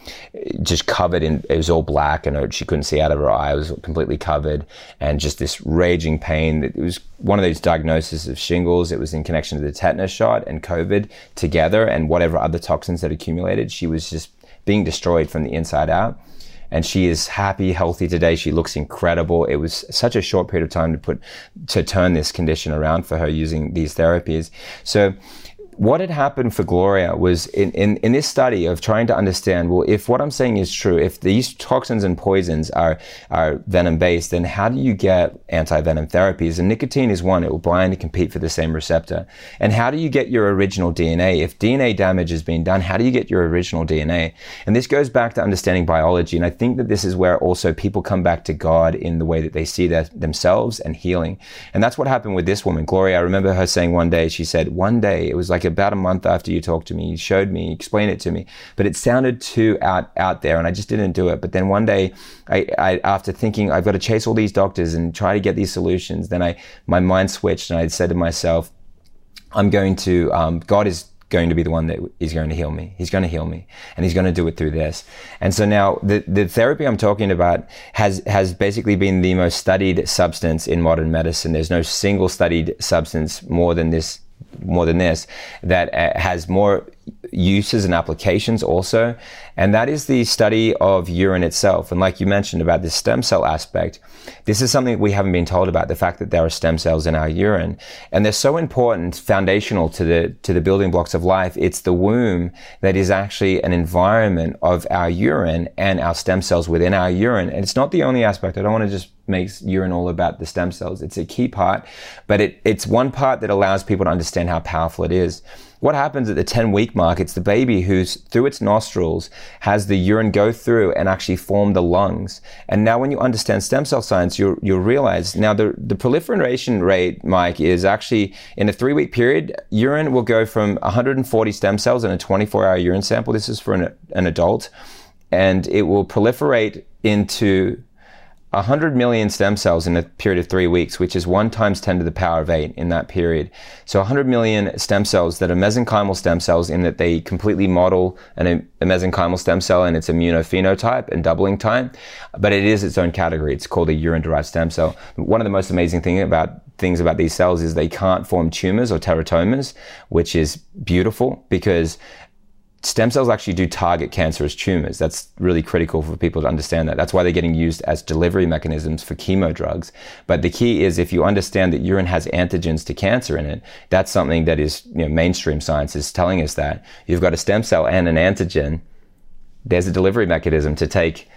just covered in, it was all black, and she couldn't see out of her eye. It was completely covered, and just this raging pain. It was one of those diagnoses of shingles. It was in connection to the tetanus shot and COVID together, and whatever other toxins that accumulated. She was just being destroyed from the inside out. And she is happy, healthy today. She looks incredible. It was such a short period of time to turn this condition around for her using these therapies. So what had happened for Gloria was in this study of trying to understand, well, if what I'm saying is true, if these toxins and poisons are venom-based, then how do you get anti-venom therapies? And nicotine is one. It will blindly compete for the same receptor. And how do you get your original DNA? If DNA damage has been done, how do you get your original DNA? And this goes back to understanding biology. And I think that this is where also people come back to God in the way that they see themselves and healing. And that's what happened with this woman, Gloria. I remember her saying one day, she said, one day, it was like about a month after you talked to me, you showed me, explained it to me, but it sounded too out there, and I just didn't do it. But then one day, I after thinking I've got to chase all these doctors and try to get these solutions, then my mind switched, and I said to myself, I'm going to God is going to be the one that is going to heal me. He's going to heal me, and he's going to do it through this. And so now the therapy I'm talking about has basically been the most studied substance in modern medicine. There's no single studied substance more than this that has more uses and applications also, and that is the study of urine itself. And like you mentioned about the stem cell aspect, this is something that we haven't been told about, the fact that there are stem cells in our urine, and they're so important, foundational to the building blocks of life. It's the womb that is actually an environment of our urine and our stem cells within our urine. And it's not the only aspect. I don't want to just make urine all about the stem cells. It's a key part, but it's one part that allows people to understand how powerful it is. What happens at the 10-week mark, it's the baby who's, through its nostrils, has the urine go through and actually form the lungs. And now when you understand stem cell science, you'll realize now the proliferation rate, Mike, is actually, in a 3-week period, urine will go from 140 stem cells in a 24-hour urine sample. This is for an adult. And it will proliferate into 100 million stem cells in a period of 3 weeks, which is 1 × 10 to the power of 8 in that period. So 100 million stem cells that are mesenchymal stem cells, in that they completely model a mesenchymal stem cell and its immunophenotype and doubling time. But it is its own category. It's called a urine-derived stem cell. One of the most amazing things about these cells is they can't form tumors or teratomas, which is beautiful, because stem cells actually do target cancerous tumors. That's really critical for people to understand that. That's why they're getting used as delivery mechanisms for chemo drugs. But the key is, if you understand that urine has antigens to cancer in it, that's something that is, mainstream science is telling us that. You've got a stem cell and an antigen. There's a delivery mechanism to take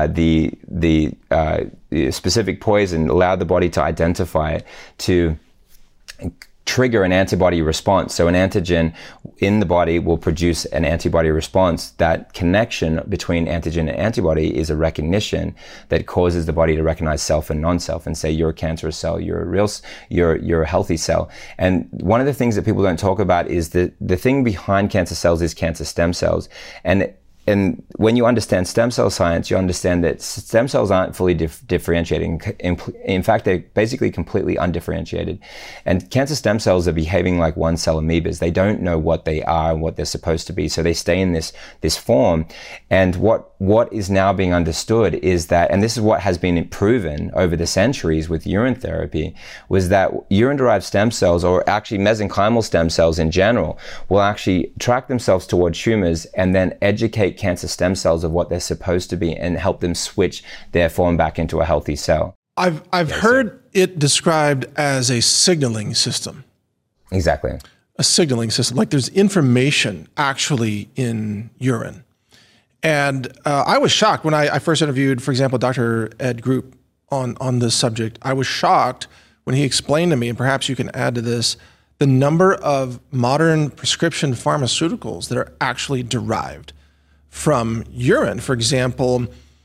the specific poison, allow the body to identify it, to trigger an antibody response. So an antigen in the body will produce an antibody response. That connection between antigen and antibody is a recognition that causes the body to recognize self and non-self and say, you're a cancerous cell, you're a healthy cell. And one of the things that people don't talk about is the thing behind cancer cells is cancer stem cells. And when you understand stem cell science, you understand that stem cells aren't fully differentiating. In fact, they're basically completely undifferentiated. And cancer stem cells are behaving like one-cell amoebas. They don't know what they are and what they're supposed to be. So they stay in this form. And what is now being understood is that, and this is what has been proven over the centuries with urine therapy, was that urine-derived stem cells, or actually mesenchymal stem cells in general, will actually track themselves toward tumors and then educate cancer stem cells of what they're supposed to be and help them switch their form back into a healthy cell. I've heard it described as a signaling system. Exactly. A signaling system. Like there's information actually in urine. And I was shocked when I first interviewed, for example, Dr. Ed Group on this subject. I was shocked when he explained to me, and perhaps you can add to this, the number of modern prescription pharmaceuticals that are actually derived from urine. For example,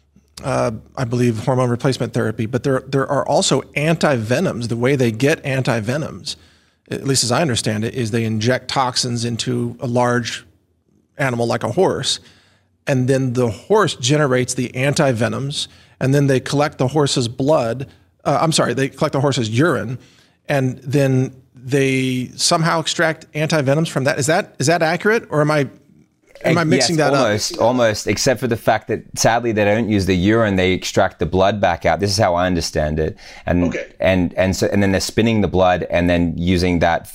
I believe hormone replacement therapy, but there are also antivenoms. The way they get antivenoms, at least as I understand it, is they inject toxins into a large animal like a horse, and then the horse generates the antivenoms, and then they collect the horse's blood. They collect the horse's urine, and then they somehow extract antivenoms from that. Is that accurate, or am I mixing that up? Almost, except for the fact that sadly they don't use the urine; they extract the blood back out. This is how I understand it, and then they're spinning the blood and then using that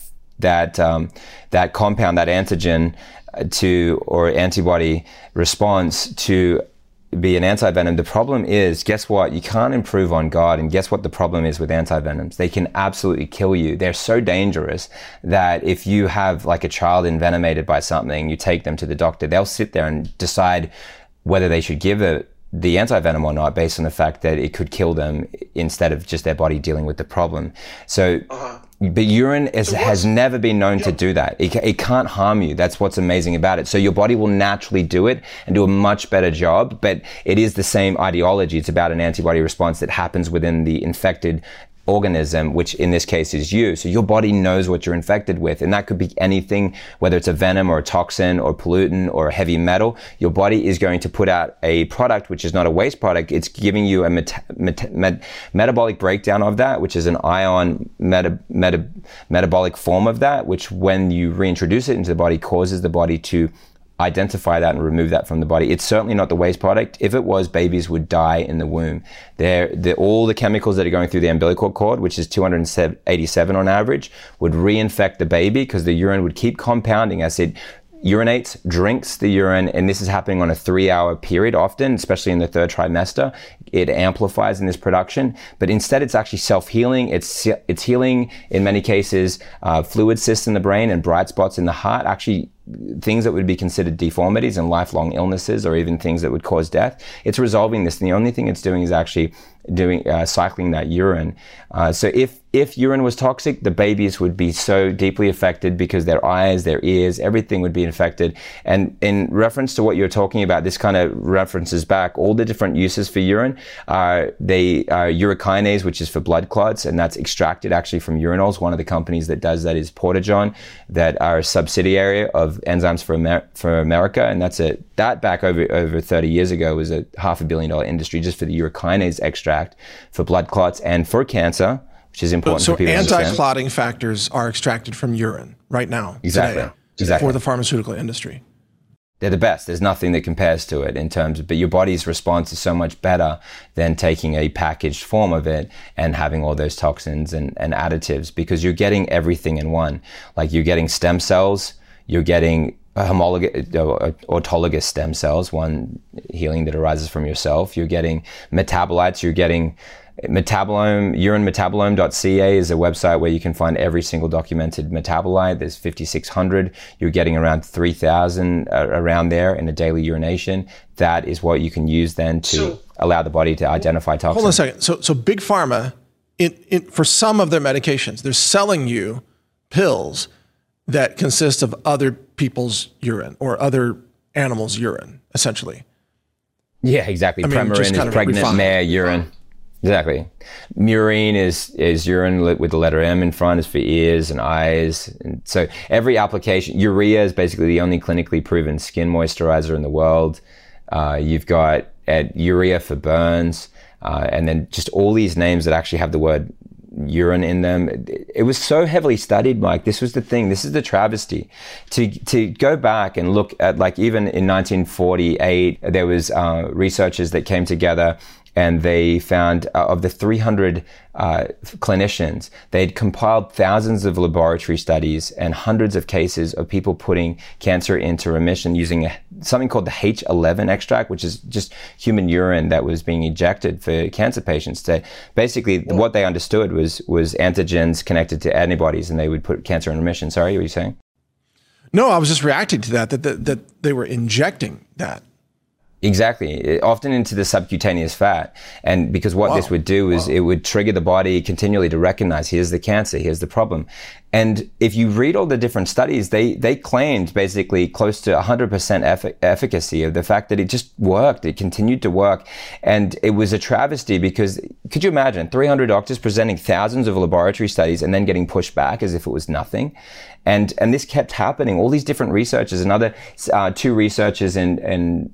compound, that antigen or antibody response to be an antivenom. The problem is, guess what? You can't improve on God. And guess what the problem is with antivenoms? They can absolutely kill you. They're so dangerous that if you have like a child envenomated by something, you take them to the doctor, they'll sit there and decide whether they should give the antivenom or not based on the fact that it could kill them instead of just their body dealing with the problem. So, but urine has never been known to do that. It can't harm you. That's what's amazing about it. So your body will naturally do it and do a much better job, but it is the same ideology. It's about an antibody response that happens within the infected organism, which in this case is you. So your body knows what you're infected with, and that could be anything, whether it's a venom or a toxin or pollutant or a heavy metal. Your body is going to put out a product which is not a waste product. It's giving you a metabolic breakdown of that, which is an ion metabolic form of that, which when you reintroduce it into the body causes the body to identify that and remove that from the body. It's certainly not the waste product. If it was, babies would die in the womb. All the chemicals that are going through the umbilical cord, which is 287 on average, would reinfect the baby because the urine would keep compounding as it urinates, drinks the urine, and this is happening on a 3-hour period often, especially in the third trimester. It amplifies in this production, but instead it's actually self-healing. It's healing in many cases fluid cysts in the brain and bright spots in the heart, actually things that would be considered deformities and lifelong illnesses or even things that would cause death. It's resolving this, and the only thing it's doing is actually cycling that urine. So if urine was toxic, the babies would be so deeply affected because their eyes, their ears, everything would be infected. And in reference to what you're talking about, this kind of references back all the different uses for urine. Urokinase, which is for blood clots, and that's extracted actually from urinols. One of the companies that does that is Portajon, that are a subsidiary of Enzymes for America, and that back over 30 years ago was a $500 million industry just for the urokinase extract for blood clots and for cancer, which is important for people to understand. So anti-clotting factors are extracted from urine right now. Exactly. For the pharmaceutical industry. They're the best. There's nothing that compares to it but your body's response is so much better than taking a packaged form of it and having all those toxins and additives, because you're getting everything in one. Like you're getting stem cells, you're getting autologous stem cells, one healing that arises from yourself. You're getting metabolites, you're getting Metabolome, urinmetabolome.ca is a website where you can find every single documented metabolite. There's 5,600. You're getting around 3,000 around there in a daily urination. That is what you can use then to allow the body to identify toxins. Hold on a second. So Big Pharma, for some of their medications, they're selling you pills that consist of other people's urine or other animals' urine, essentially. Yeah, exactly. Premarin is pregnant mare urine. Exactly. Murine is urine with the letter M in front, is for ears and eyes. And so every application, urea is basically the only clinically proven skin moisturizer in the world. You've got urea for burns, and then just all these names that actually have the word urine in them. It was so heavily studied, Mike. This was the thing. This is the travesty. To go back and look at, like, even in 1948, there was researchers that came together and they found of the 300 clinicians, they'd compiled thousands of laboratory studies and hundreds of cases of people putting cancer into remission using something called the H11 extract, which is just human urine that was being ejected for cancer patients. To basically, what they understood was antigens connected to antibodies, and they would put cancer in remission. Sorry, what were you saying? No, I was just reacting to that they were injecting that. Exactly, often into the subcutaneous fat. And because what this would do is it would trigger the body continually to recognize, here's the cancer, here's the problem. And if you read all the different studies, they claimed basically close to 100% efficacy of the fact that it just worked. It continued to work. And it was a travesty because, could you imagine 300 doctors presenting thousands of laboratory studies and then getting pushed back as if it was nothing? And this kept happening. All these different researchers, another two researchers in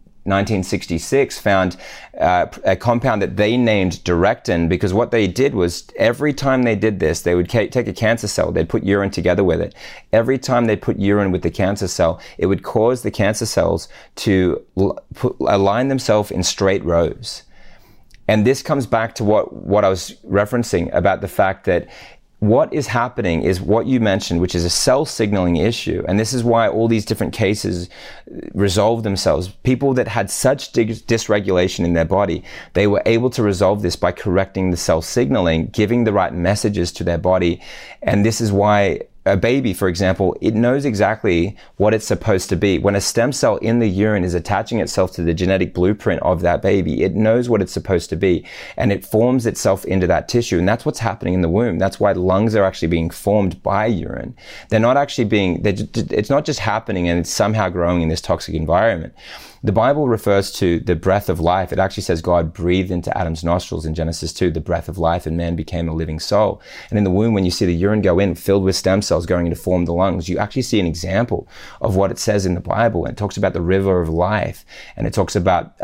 1966 found a compound that they named Directin, because what they did was every time they did this, they would take a cancer cell, they'd put urine together with it. Every time they put urine with the cancer cell, it would cause the cancer cells to align themselves in straight rows. And this comes back to what I was referencing about the fact that what is happening is what you mentioned, which is a cell signaling issue. And this is why all these different cases resolve themselves. People that had such dysregulation in their body, they were able to resolve this by correcting the cell signaling, giving the right messages to their body. And this is why a baby, for example, it knows exactly what it's supposed to be. When a stem cell in the urine is attaching itself to the genetic blueprint of that baby, it knows what it's supposed to be, and it forms itself into that tissue. And that's what's happening in the womb. That's why lungs are actually being formed by urine. They're not actually it's not just happening and it's somehow growing in this toxic environment. The Bible refers to the breath of life. It actually says God breathed into Adam's nostrils in Genesis 2, the breath of life, and man became a living soul. And in the womb, when you see the urine go in, filled with stem cells going to form the lungs, you actually see an example of what it says in the Bible. And it talks about the river of life. And it talks about,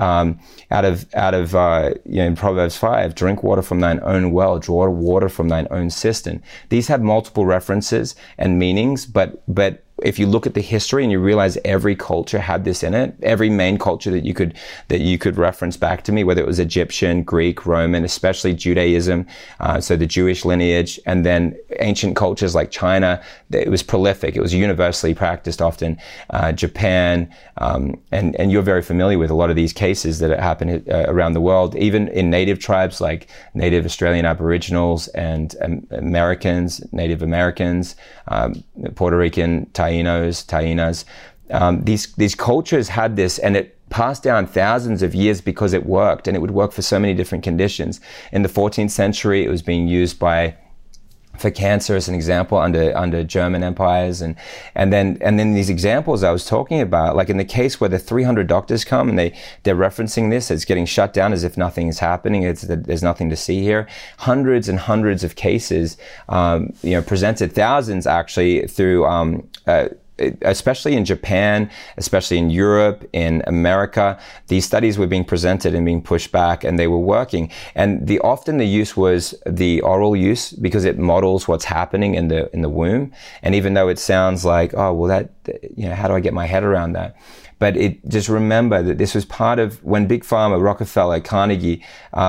in Proverbs 5, drink water from thine own well, draw water from thine own cistern. These have multiple references and meanings, but if you look at the history and you realize every culture had this in it, every main culture that you could reference back to me, whether it was Egyptian, Greek, Roman, especially Judaism, so the Jewish lineage, and then ancient cultures like China, it was prolific. It was universally practiced often. Japan, and you're very familiar with a lot of these cases that happen around the world, even in native tribes like Native Australian Aboriginals and Americans, Native Americans, Puerto Rican, Tainas. These cultures had this, and it passed down thousands of years because it worked, and it would work for so many different conditions. In the 14th century, it was being used for cancer as an example under German empires, and then these examples I was talking about, like in the case where the 300 doctors come and they're referencing this, it's getting shut down as if nothing is happening. There's nothing to see here. Hundreds and hundreds of cases, presented, thousands actually through. Especially in Japan, especially in Europe, in America, these studies were being presented and being pushed back, and they were working. And often the use was the oral use because it models what's happening in the womb. And even though it sounds like, oh, well, how do I get my head around that? But just remember that this was part of when Big Pharma, Rockefeller, Carnegie,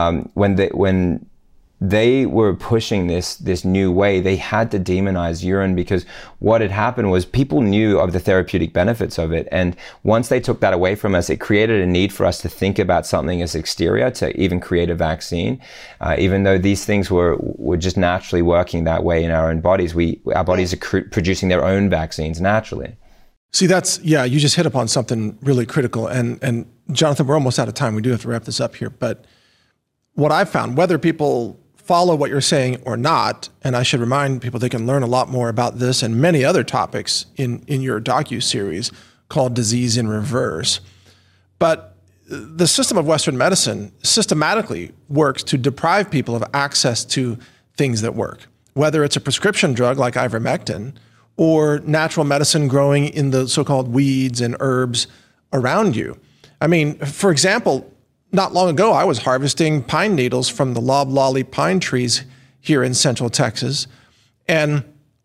when they were pushing this new way, they had to demonize urine, because what had happened was people knew of the therapeutic benefits of it. And once they took that away from us, it created a need for us to think about something as exterior to even create a vaccine. Even though these things were just naturally working that way in our own bodies, our bodies are producing their own vaccines naturally. See, you just hit upon something really critical. And Jonathan, we're almost out of time. We do have to wrap this up here. But what I've found, whether people follow what you're saying or not, and I should remind people they can learn a lot more about this and many other topics in your docu-series called Disease in Reverse. But the system of Western medicine systematically works to deprive people of access to things that work, whether it's a prescription drug like ivermectin or natural medicine growing in the so-called weeds and herbs around you. I mean, for example, not long ago, I was harvesting pine needles from the loblolly pine trees here in Central Texas. And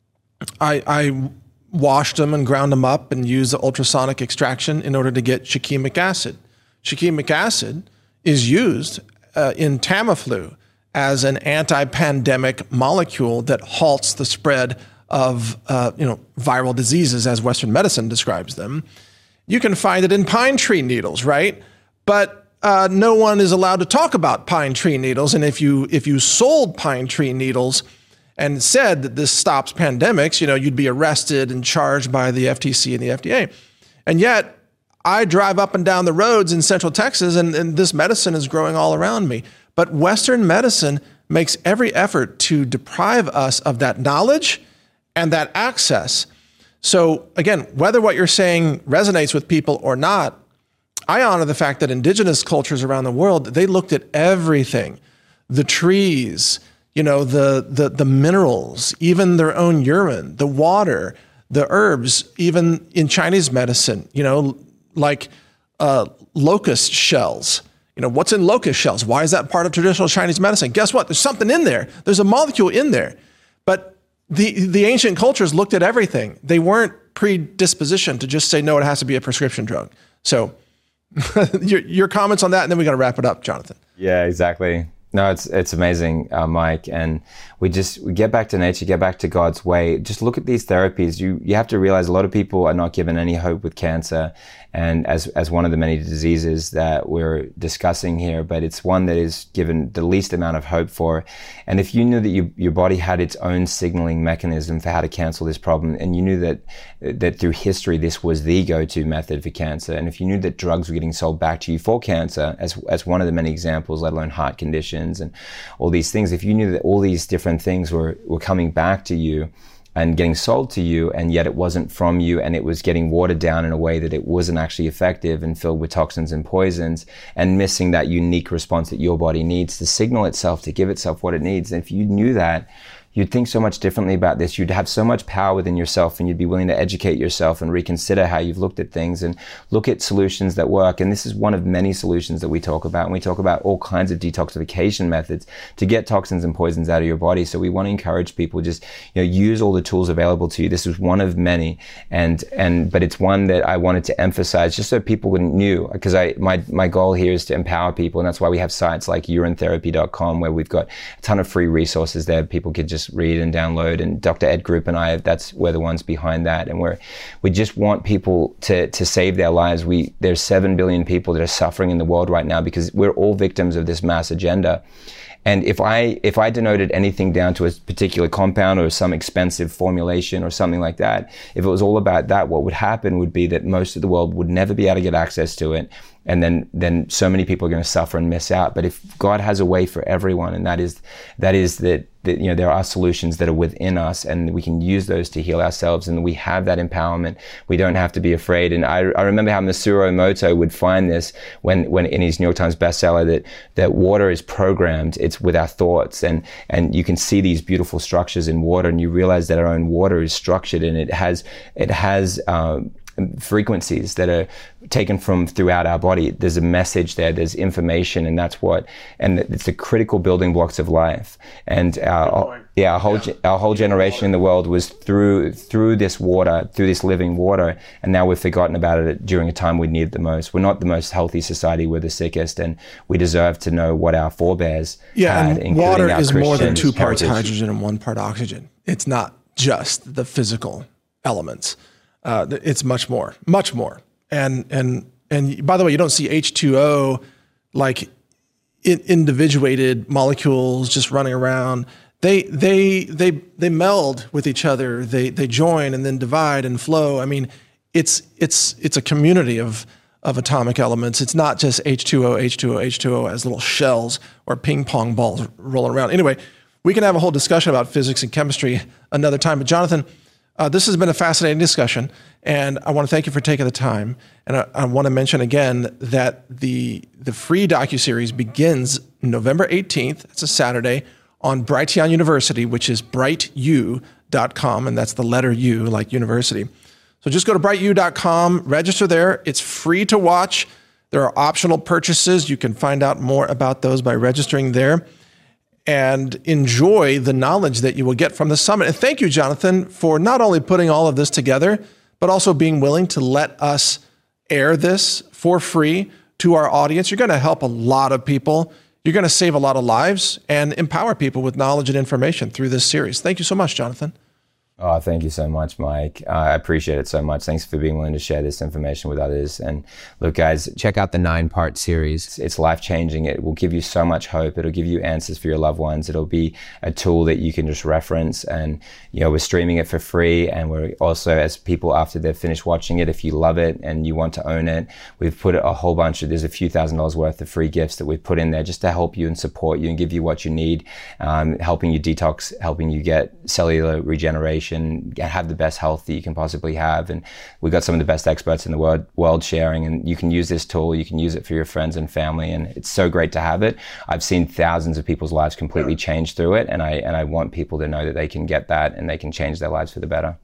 I washed them and ground them up and used the ultrasonic extraction in order to get shikimic acid. Shikimic acid is used in Tamiflu as an anti-pandemic molecule that halts the spread of viral diseases as Western medicine describes them. You can find it in pine tree needles, right? But no one is allowed to talk about pine tree needles. And if you sold pine tree needles and said that this stops pandemics, you'd be arrested and charged by the FTC and the FDA. And yet I drive up and down the roads in Central Texas and this medicine is growing all around me. But Western medicine makes every effort to deprive us of that knowledge and that access. So again, whether what you're saying resonates with people or not, I honor the fact that indigenous cultures around the world, they looked at everything, the trees, the minerals, even their own urine, the water, the herbs, even in Chinese medicine, like locust shells. What's in locust shells? Why is that part of traditional Chinese medicine? Guess what? There's something in there. There's a molecule in there. But the ancient cultures looked at everything. They weren't predispositioned to just say, no, it has to be a prescription drug. So your comments on that, and then we got to wrap it up, Jonathan. Yeah, exactly. No, it's amazing, Mike. And we get back to nature, get back to God's way. Just look at these therapies. You have to realize a lot of people are not given any hope with cancer, and as one of the many diseases that we're discussing here, but it's one that is given the least amount of hope for. And if you knew that your body had its own signaling mechanism for how to cancel this problem, and you knew that through history this was the go-to method for cancer, and if you knew that drugs were getting sold back to you for cancer, as one of the many examples, let alone heart conditions and all these things, if you knew that all these different things were coming back to you and getting sold to you, and yet it wasn't from you, and it was getting watered down in a way that it wasn't actually effective and filled with toxins and poisons, and missing that unique response that your body needs to signal itself, to give itself what it needs. And if you knew that, you'd think so much differently about this. You'd have so much power within yourself, and you'd be willing to educate yourself and reconsider how you've looked at things and look at solutions that work. And this is one of many solutions that we talk about. And we talk about all kinds of detoxification methods to get toxins and poisons out of your body. So we want to encourage people, just, use all the tools available to you. This is one of many. But it's one that I wanted to emphasize just so people knew, because my goal here is to empower people. And that's why we have sites like urinetherapy.com, where we've got a ton of free resources there. People could just read and download, and Dr. Ed Group and I, we're the ones behind that, and we just want people to save their lives. There's 7 billion people that are suffering in the world right now because we're all victims of this mass agenda. And if I denoted anything down to a particular compound or some expensive formulation or something like that, if it was all about that, what would happen would be that most of the world would never be able to get access to it. And then so many people are going to suffer and miss out. But if God has a way for everyone, and that is that there are solutions that are within us, and we can use those to heal ourselves, and we have that empowerment. We don't have to be afraid. And I remember how Masaru Emoto would find this when in his New York Times bestseller, that water is programmed. It's with our thoughts, and you can see these beautiful structures in water, and you realize that our own water is structured, and it has frequencies that are taken from throughout our body. There's a message there, there's information, and it's the critical building blocks of life. And our whole generation in the world was through this water, through this living water, and now we've forgotten about it during a time we need it the most. We're not the most healthy society, we're the sickest, and we deserve to know what our forebears had, and water is more than 2 parts hydrogen and 1 part oxygen. It's not just the physical elements. It's much more. And by the way, you don't see H2O like individuated molecules just running around. They meld with each other. They join and then divide and flow. I mean, it's a community of atomic elements. It's not just H2O as little shells or ping pong balls rolling around. Anyway, we can have a whole discussion about physics and chemistry another time. But Jonathan, this has been a fascinating discussion, and I want to thank you for taking the time. And I want to mention again that the free docuseries begins November 18th. It's a Saturday on Brighteon University, which is brightu.com, and that's the letter U, like university. So just go to brightu.com, register there. It's free to watch. There are optional purchases. You can find out more about those by registering there, and enjoy the knowledge that you will get from the summit. And thank you, Jonathan, for not only putting all of this together, but also being willing to let us air this for free to our audience. You're going to help a lot of people. You're going to save a lot of lives and empower people with knowledge and information through this series. Thank you so much, Jonathan. Oh, thank you so much, Mike. I appreciate it so much. Thanks for being willing to share this information with others. And look, guys, check out the 9-part series. It's life-changing. It will give you so much hope. It'll give you answers for your loved ones. It'll be a tool that you can just reference. And, we're streaming it for free. And we're also, as people, after they've finished watching it, if you love it and you want to own it, we've put a whole bunch of, there's a few $1,000s worth of free gifts that we've put in there just to help you and support you and give you what you need, helping you detox, helping you get cellular regeneration, have the best health that you can possibly have. And we've got some of the best experts in the world sharing, and you can use this tool. You can use it for your friends and family, and it's so great to have it. I've seen thousands of people's lives completely change through it, and I want people to know that they can get that and they can change their lives for the better.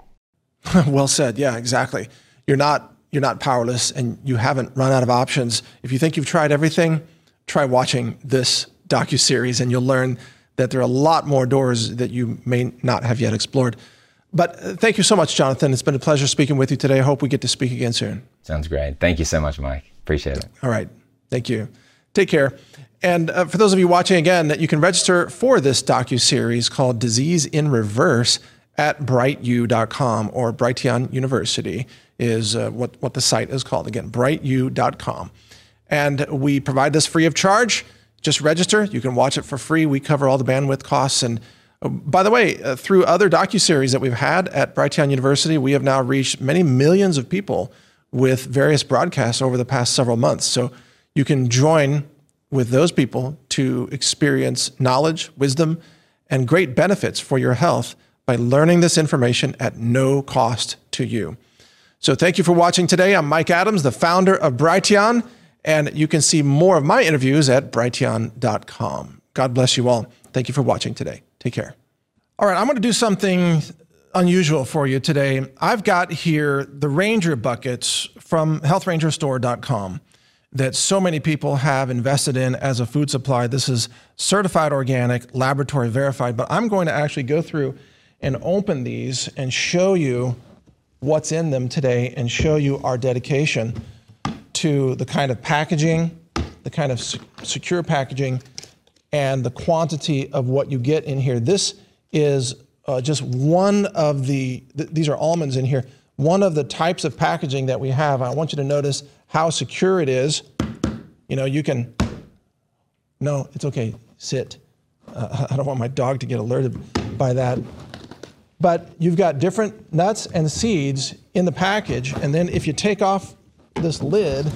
Well said. Yeah, exactly. You're not powerless, and you haven't run out of options. If you think you've tried everything, try watching this docuseries, and you'll learn that there are a lot more doors that you may not have yet explored. But thank you so much, Jonathan. It's been a pleasure speaking with you today. I hope we get to speak again soon. Sounds great. Thank you so much, Mike. Appreciate it. All right. Thank you. Take care. And for those of you watching again, you can register for this docuseries called Disease in Reverse at brightu.com, or Brighteon University is what the site is called. Again, brightu.com. And we provide this free of charge. Just register. You can watch it for free. We cover all the bandwidth costs. And by the way, through other docuseries that we've had at Brighteon University, we have now reached many millions of people with various broadcasts over the past several months. So you can join with those people to experience knowledge, wisdom, and great benefits for your health by learning this information at no cost to you. So thank you for watching today. I'm Mike Adams, the founder of Brighteon. And you can see more of my interviews at brighteon.com. God bless you all. Thank you for watching today. Take care. All right, I'm going to do something unusual for you today. I've got here the Ranger buckets from healthrangerstore.com that so many people have invested in as a food supply. This is certified organic, laboratory verified, but I'm going to actually go through and open these and show you what's in them today and show you our dedication to the kind of packaging, the kind of secure packaging, and the quantity of what you get in here. This is just one of these are almonds in here, one of the types of packaging that we have. I want you to notice how secure it is. You can, no, it's okay, sit. I don't want my dog to get alerted by that. But you've got different nuts and seeds in the package, and then if you take off this lid,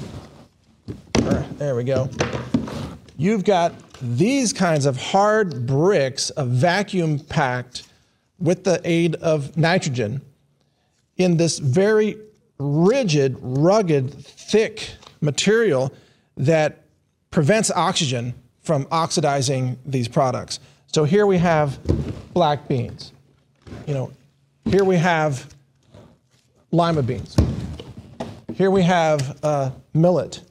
there we go, you've got these kinds of hard bricks of vacuum packed with the aid of nitrogen in this very rigid, rugged, thick material that prevents oxygen from oxidizing these products. So here we have black beans. Here we have lima beans. Here we have millet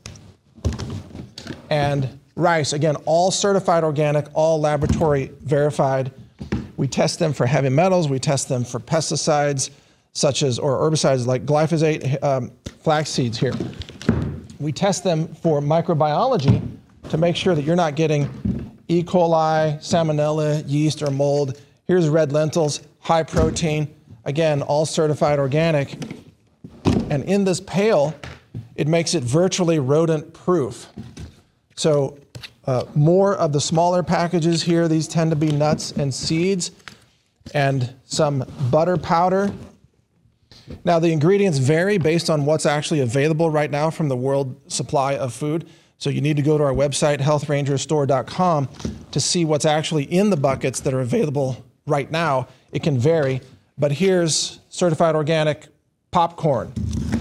and rice. Again, all certified organic, all laboratory verified. We test them for heavy metals. We test them for pesticides or herbicides like glyphosate, flax seeds here. We test them for microbiology to make sure that you're not getting E. coli, salmonella, yeast, or mold. Here's red lentils, high protein. Again, all certified organic. And in this pail, it makes it virtually rodent-proof. So more of the smaller packages here, these tend to be nuts and seeds, and some butter powder. Now, the ingredients vary based on what's actually available right now from the world supply of food. So you need to go to our website, healthrangerstore.com, to see what's actually in the buckets that are available right now. It can vary, but here's certified organic popcorn.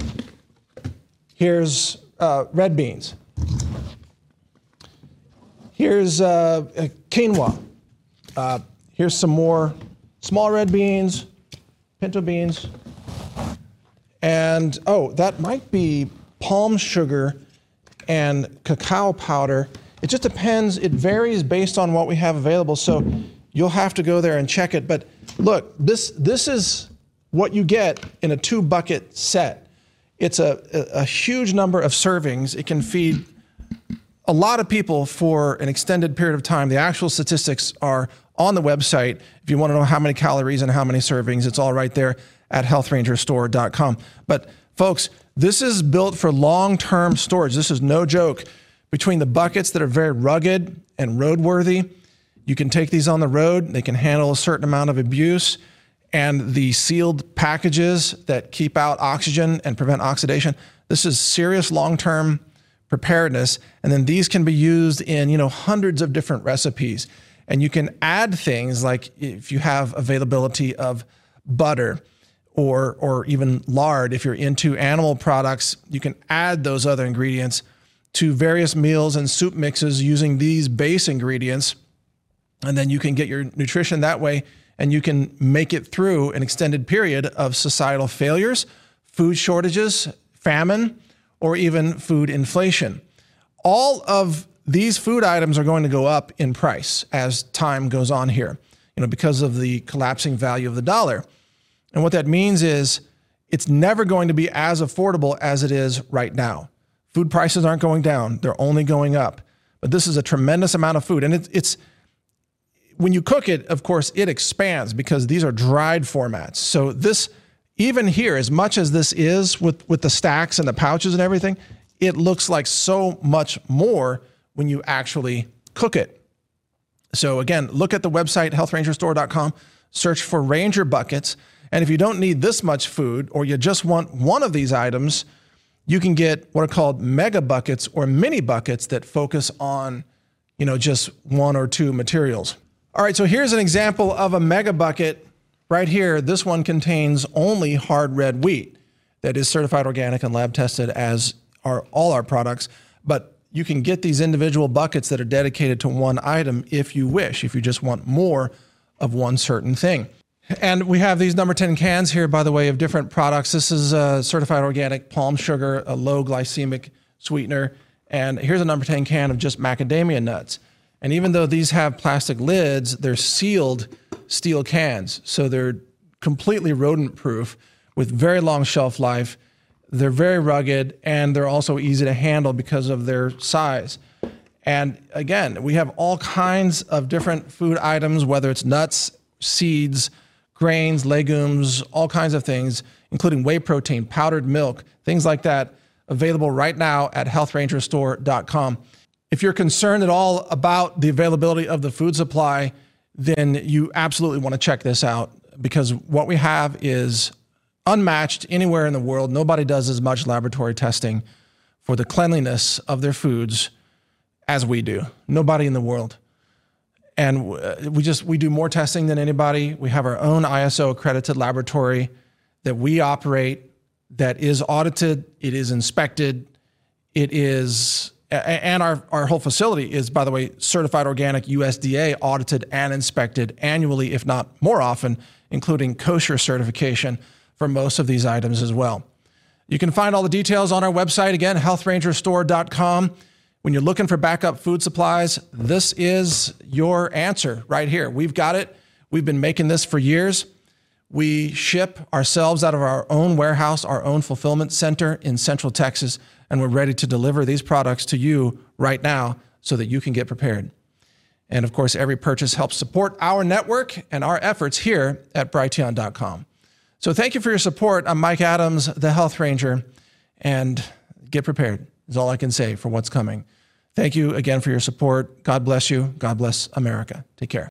Here's red beans. Here's quinoa. Here's some more small red beans, pinto beans. And, that might be palm sugar and cacao powder. It just depends. It varies based on what we have available. So you'll have to go there and check it. But look, this is what you get in a 2-bucket set. It's a huge number of servings. It can feed a lot of people for an extended period of time. The actual statistics are on the website. If you want to know how many calories and how many servings, it's all right there at healthrangerstore.com. But folks, this is built for long-term storage. This is no joke. Between the buckets that are very rugged and roadworthy, you can take these on the road. They can handle a certain amount of abuse. And the sealed packages that keep out oxygen and prevent oxidation. This is serious long-term preparedness. And then these can be used in, hundreds of different recipes. And you can add things like if you have availability of butter or even lard, if you're into animal products, you can add those other ingredients to various meals and soup mixes using these base ingredients. And then you can get your nutrition that way, and you can make it through an extended period of societal failures, food shortages, famine, or even food inflation. All of these food items are going to go up in price as time goes on here, because of the collapsing value of the dollar. And what that means is it's never going to be as affordable as it is right now. Food prices aren't going down. They're only going up. But this is a tremendous amount of food. And it's when you cook it, of course, it expands because these are dried formats. So this, even here, as much as this is with the stacks and the pouches and everything, it looks like so much more when you actually cook it. So again, look at the website, healthrangerstore.com, search for Ranger buckets. And if you don't need this much food, or you just want one of these items, you can get what are called mega buckets or mini buckets that focus on, just one or two materials. All right, so here's an example of a mega bucket right here. This one contains only hard red wheat that is certified organic and lab tested, as are all our products. But you can get these individual buckets that are dedicated to one item if you wish, if you just want more of one certain thing. And we have these number 10 cans here, by the way, of different products. This is certified organic palm sugar, a low glycemic sweetener. And here's a number 10 can of just macadamia nuts. And even though these have plastic lids, they're sealed steel cans. So they're completely rodent proof with very long shelf life. They're very rugged, and they're also easy to handle because of their size. And again, we have all kinds of different food items, whether it's nuts, seeds, grains, legumes, all kinds of things, including whey protein, powdered milk, things like that, available right now at healthrangerstore.com. If you're concerned at all about the availability of the food supply, then you absolutely want to check this out, because what we have is unmatched anywhere in the world. Nobody does as much laboratory testing for the cleanliness of their foods as we do. Nobody in the world. And we do more testing than anybody. We have our own ISO accredited laboratory that we operate, that is audited, it is inspected, it is, and our whole facility is, by the way, certified organic, USDA audited and inspected annually, if not more often, including kosher certification for most of these items as well. You can find all the details on our website, again, healthrangerstore.com. When you're looking for backup food supplies, this is your answer right here. We've got it. We've been making this for years. We ship ourselves out of our own warehouse, our own fulfillment center in Central Texas, and we're ready to deliver these products to you right now so that you can get prepared. And of course, every purchase helps support our network and our efforts here at Brighteon.com. So thank you for your support. I'm Mike Adams, the Health Ranger, and get prepared is all I can say for what's coming. Thank you again for your support. God bless you. God bless America. Take care.